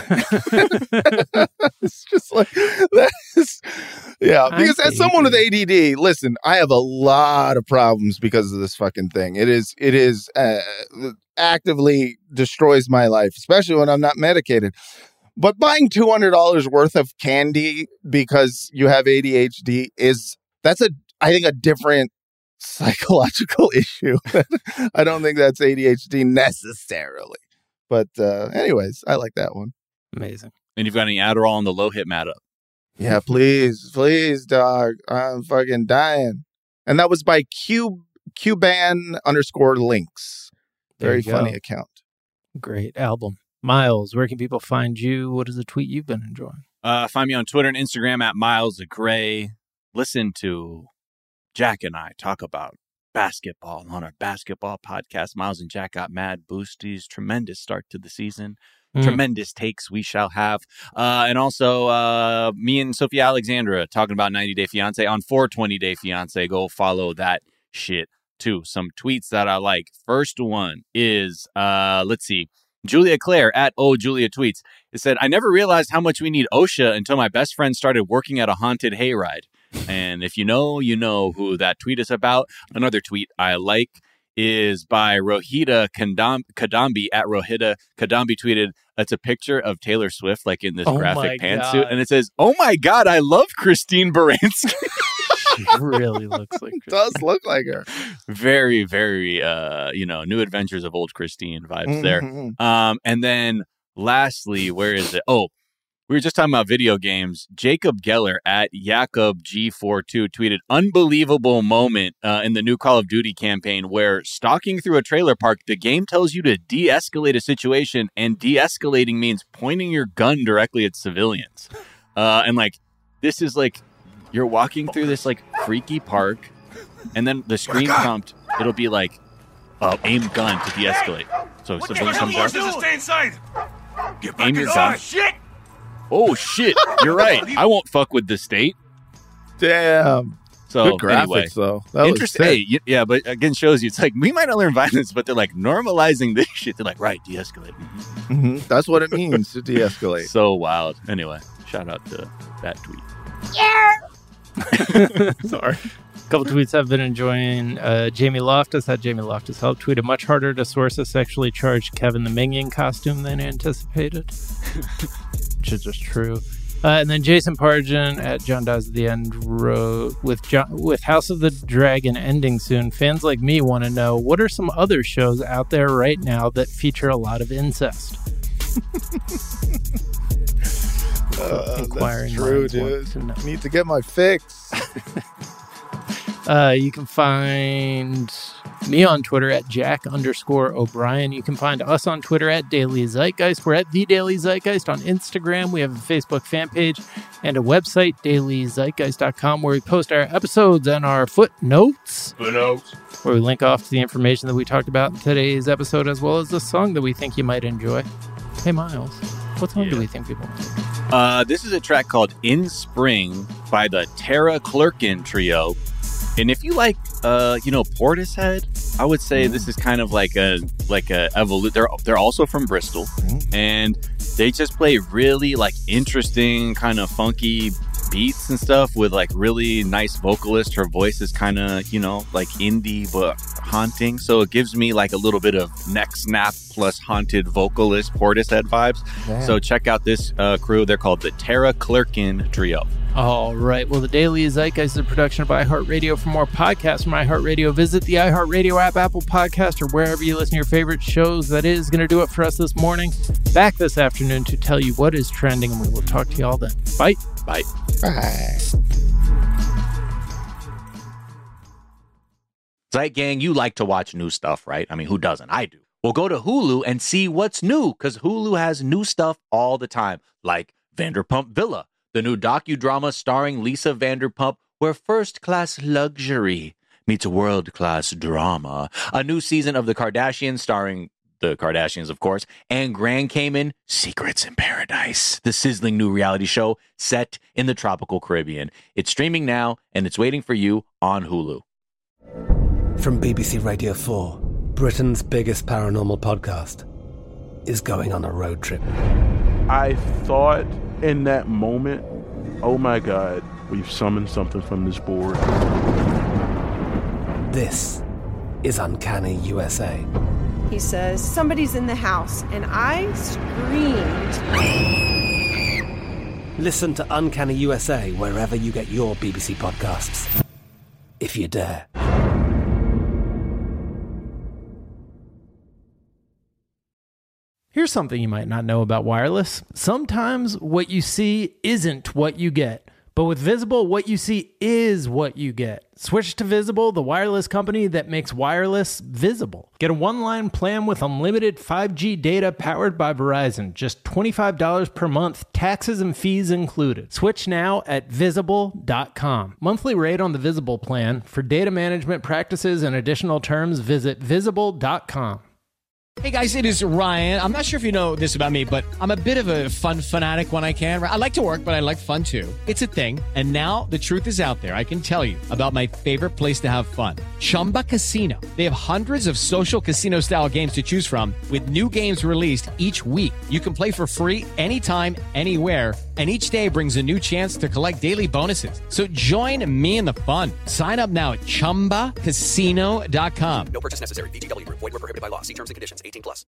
It's just like that is, because as someone with ADD, listen, I have a lot of problems because of this fucking thing. It is actively destroys my life, especially when I'm not medicated. But buying $200 worth of candy because you have ADHD I think a different psychological issue. I don't think that's ADHD necessarily. But anyways, I like that one. Amazing. And you've got any Adderall on the low hit Matt up? Yeah, please, dog. I'm fucking dying. And that was by Cuban_links. Very funny account. Great album. Miles, where can people find you? What is the tweet you've been enjoying? Find me on Twitter and Instagram at Miles Gray. Listen to Jack and I talk about basketball on our basketball podcast. Miles and Jack got mad boosties. Tremendous start to the season. Tremendous takes we shall have. And also me and Sophia Alexandra talking about 90 Day Fiance on 420 Day Fiance. Go follow that shit too. Some tweets that I like. First one is, let's see, Julia Claire at Julia Tweets. It said, I never realized how much we need OSHA until my best friend started working at a haunted hayride. And if you know who that tweet is about. Another tweet I like is by Rohita Kadambi at Rohita Kadambi tweeted, it's a picture of Taylor Swift like in this graphic pantsuit. And it says, oh my God, I love Christine Baranski. She really looks like her. Does look like her. Very, very, New Adventures of Old Christine vibes there. And then lastly, where is it? Oh, we were just talking about video games. Jacob Geller at JacobG42 tweeted, unbelievable moment in the new Call of Duty campaign where stalking through a trailer park, the game tells you to de-escalate a situation, and de-escalating means pointing your gun directly at civilians. And like, this is like, you're walking through this like freaky park, and then the screen prompt, it'll be like, aim gun to de-escalate. So civilian comes out. Stay inside. Aim your gun. Shit. Oh shit! You're right. I won't fuck with the state. Damn. So good graphics, anyway, though. That interesting. Hey, yeah, but again, shows you it's like we might not learn violence, but they're like normalizing this shit. They're like, right, de-escalate. That's what it means to de-escalate. So wild. Anyway, shout out to that tweet. Yeah. Sorry. A couple tweets I've been enjoying. Jamie Loftus had Jamie Loftus help tweeted, much harder to source a sexually charged Kevin the Minion costume than anticipated. Which is just true. And then Jason Pargin at John Dies at the End wrote, with House of the Dragon ending soon, fans like me want to know, what are some other shows out there right now that feature a lot of incest? That's true, dude. Need to get my fix. You can find me on Twitter at Jack_O'Brien. You can find us on Twitter at Daily Zeitgeist. We're at The Daily Zeitgeist on Instagram. We have a Facebook fan page and a website, dailyzeitgeist.com, where we post our episodes and our footnotes. Where we link off to the information that we talked about in today's episode, as well as the song that we think you might enjoy. Hey, Miles, what song do we think people might enjoy? This is a track called In Spring by the Tara Clerkin Trio. And if you like, Portishead, I would say this is kind of like a They're also from Bristol, and they just play really like interesting, kind of funky beats and stuff with like really nice vocalist. Her voice is kind of like indie but haunting, so it gives me like a little bit of neck snap plus haunted vocalist Portishead vibes. Damn. So check out this crew. They're called the Tara Clerkin Trio. All right. Well, the Daily Zeitgeist is a production of iHeartRadio. For more podcasts from iHeartRadio, visit the iHeartRadio app, Apple Podcast, or wherever you listen to your favorite shows. That is going to do it for us this morning. Back this afternoon to tell you what is trending, and we will talk to you all then. Bye. Bye. Bye. Zeit Gang, you like to watch new stuff, right? I mean, who doesn't? I do. Well, go to Hulu and see what's new, because Hulu has new stuff all the time, like Vanderpump Villa, the new docudrama starring Lisa Vanderpump, where first-class luxury meets world-class drama. A new season of The Kardashians starring the Kardashians, of course, and Grand Cayman, Secrets in Paradise, the sizzling new reality show set in the tropical Caribbean. It's streaming now, and it's waiting for you on Hulu. From BBC Radio 4, Britain's biggest paranormal podcast is going on a road trip. I thought in that moment, oh my God, we've summoned something from this board. This is Uncanny USA. He says, somebody's in the house, and I screamed. Listen to Uncanny USA wherever you get your BBC podcasts, if you dare. Here's something you might not know about wireless. Sometimes what you see isn't what you get. But with Visible, what you see is what you get. Switch to Visible, the wireless company that makes wireless visible. Get a one-line plan with unlimited 5G data powered by Verizon. Just $25 per month, taxes and fees included. Switch now at Visible.com. Monthly rate on the Visible plan. For data management practices and additional terms, visit Visible.com. Hey guys, it is Ryan. I'm not sure if you know this about me, but I'm a bit of a fun fanatic when I can. I like to work, but I like fun too. It's a thing. And now the truth is out there. I can tell you about my favorite place to have fun. Chumba Casino. They have hundreds of social casino style games to choose from with new games released each week. You can play for free anytime, anywhere. And each day brings a new chance to collect daily bonuses. So join me in the fun. Sign up now at ChumbaCasino.com. No purchase necessary. VGW Group. Void where prohibited by law. See terms and conditions. 18+.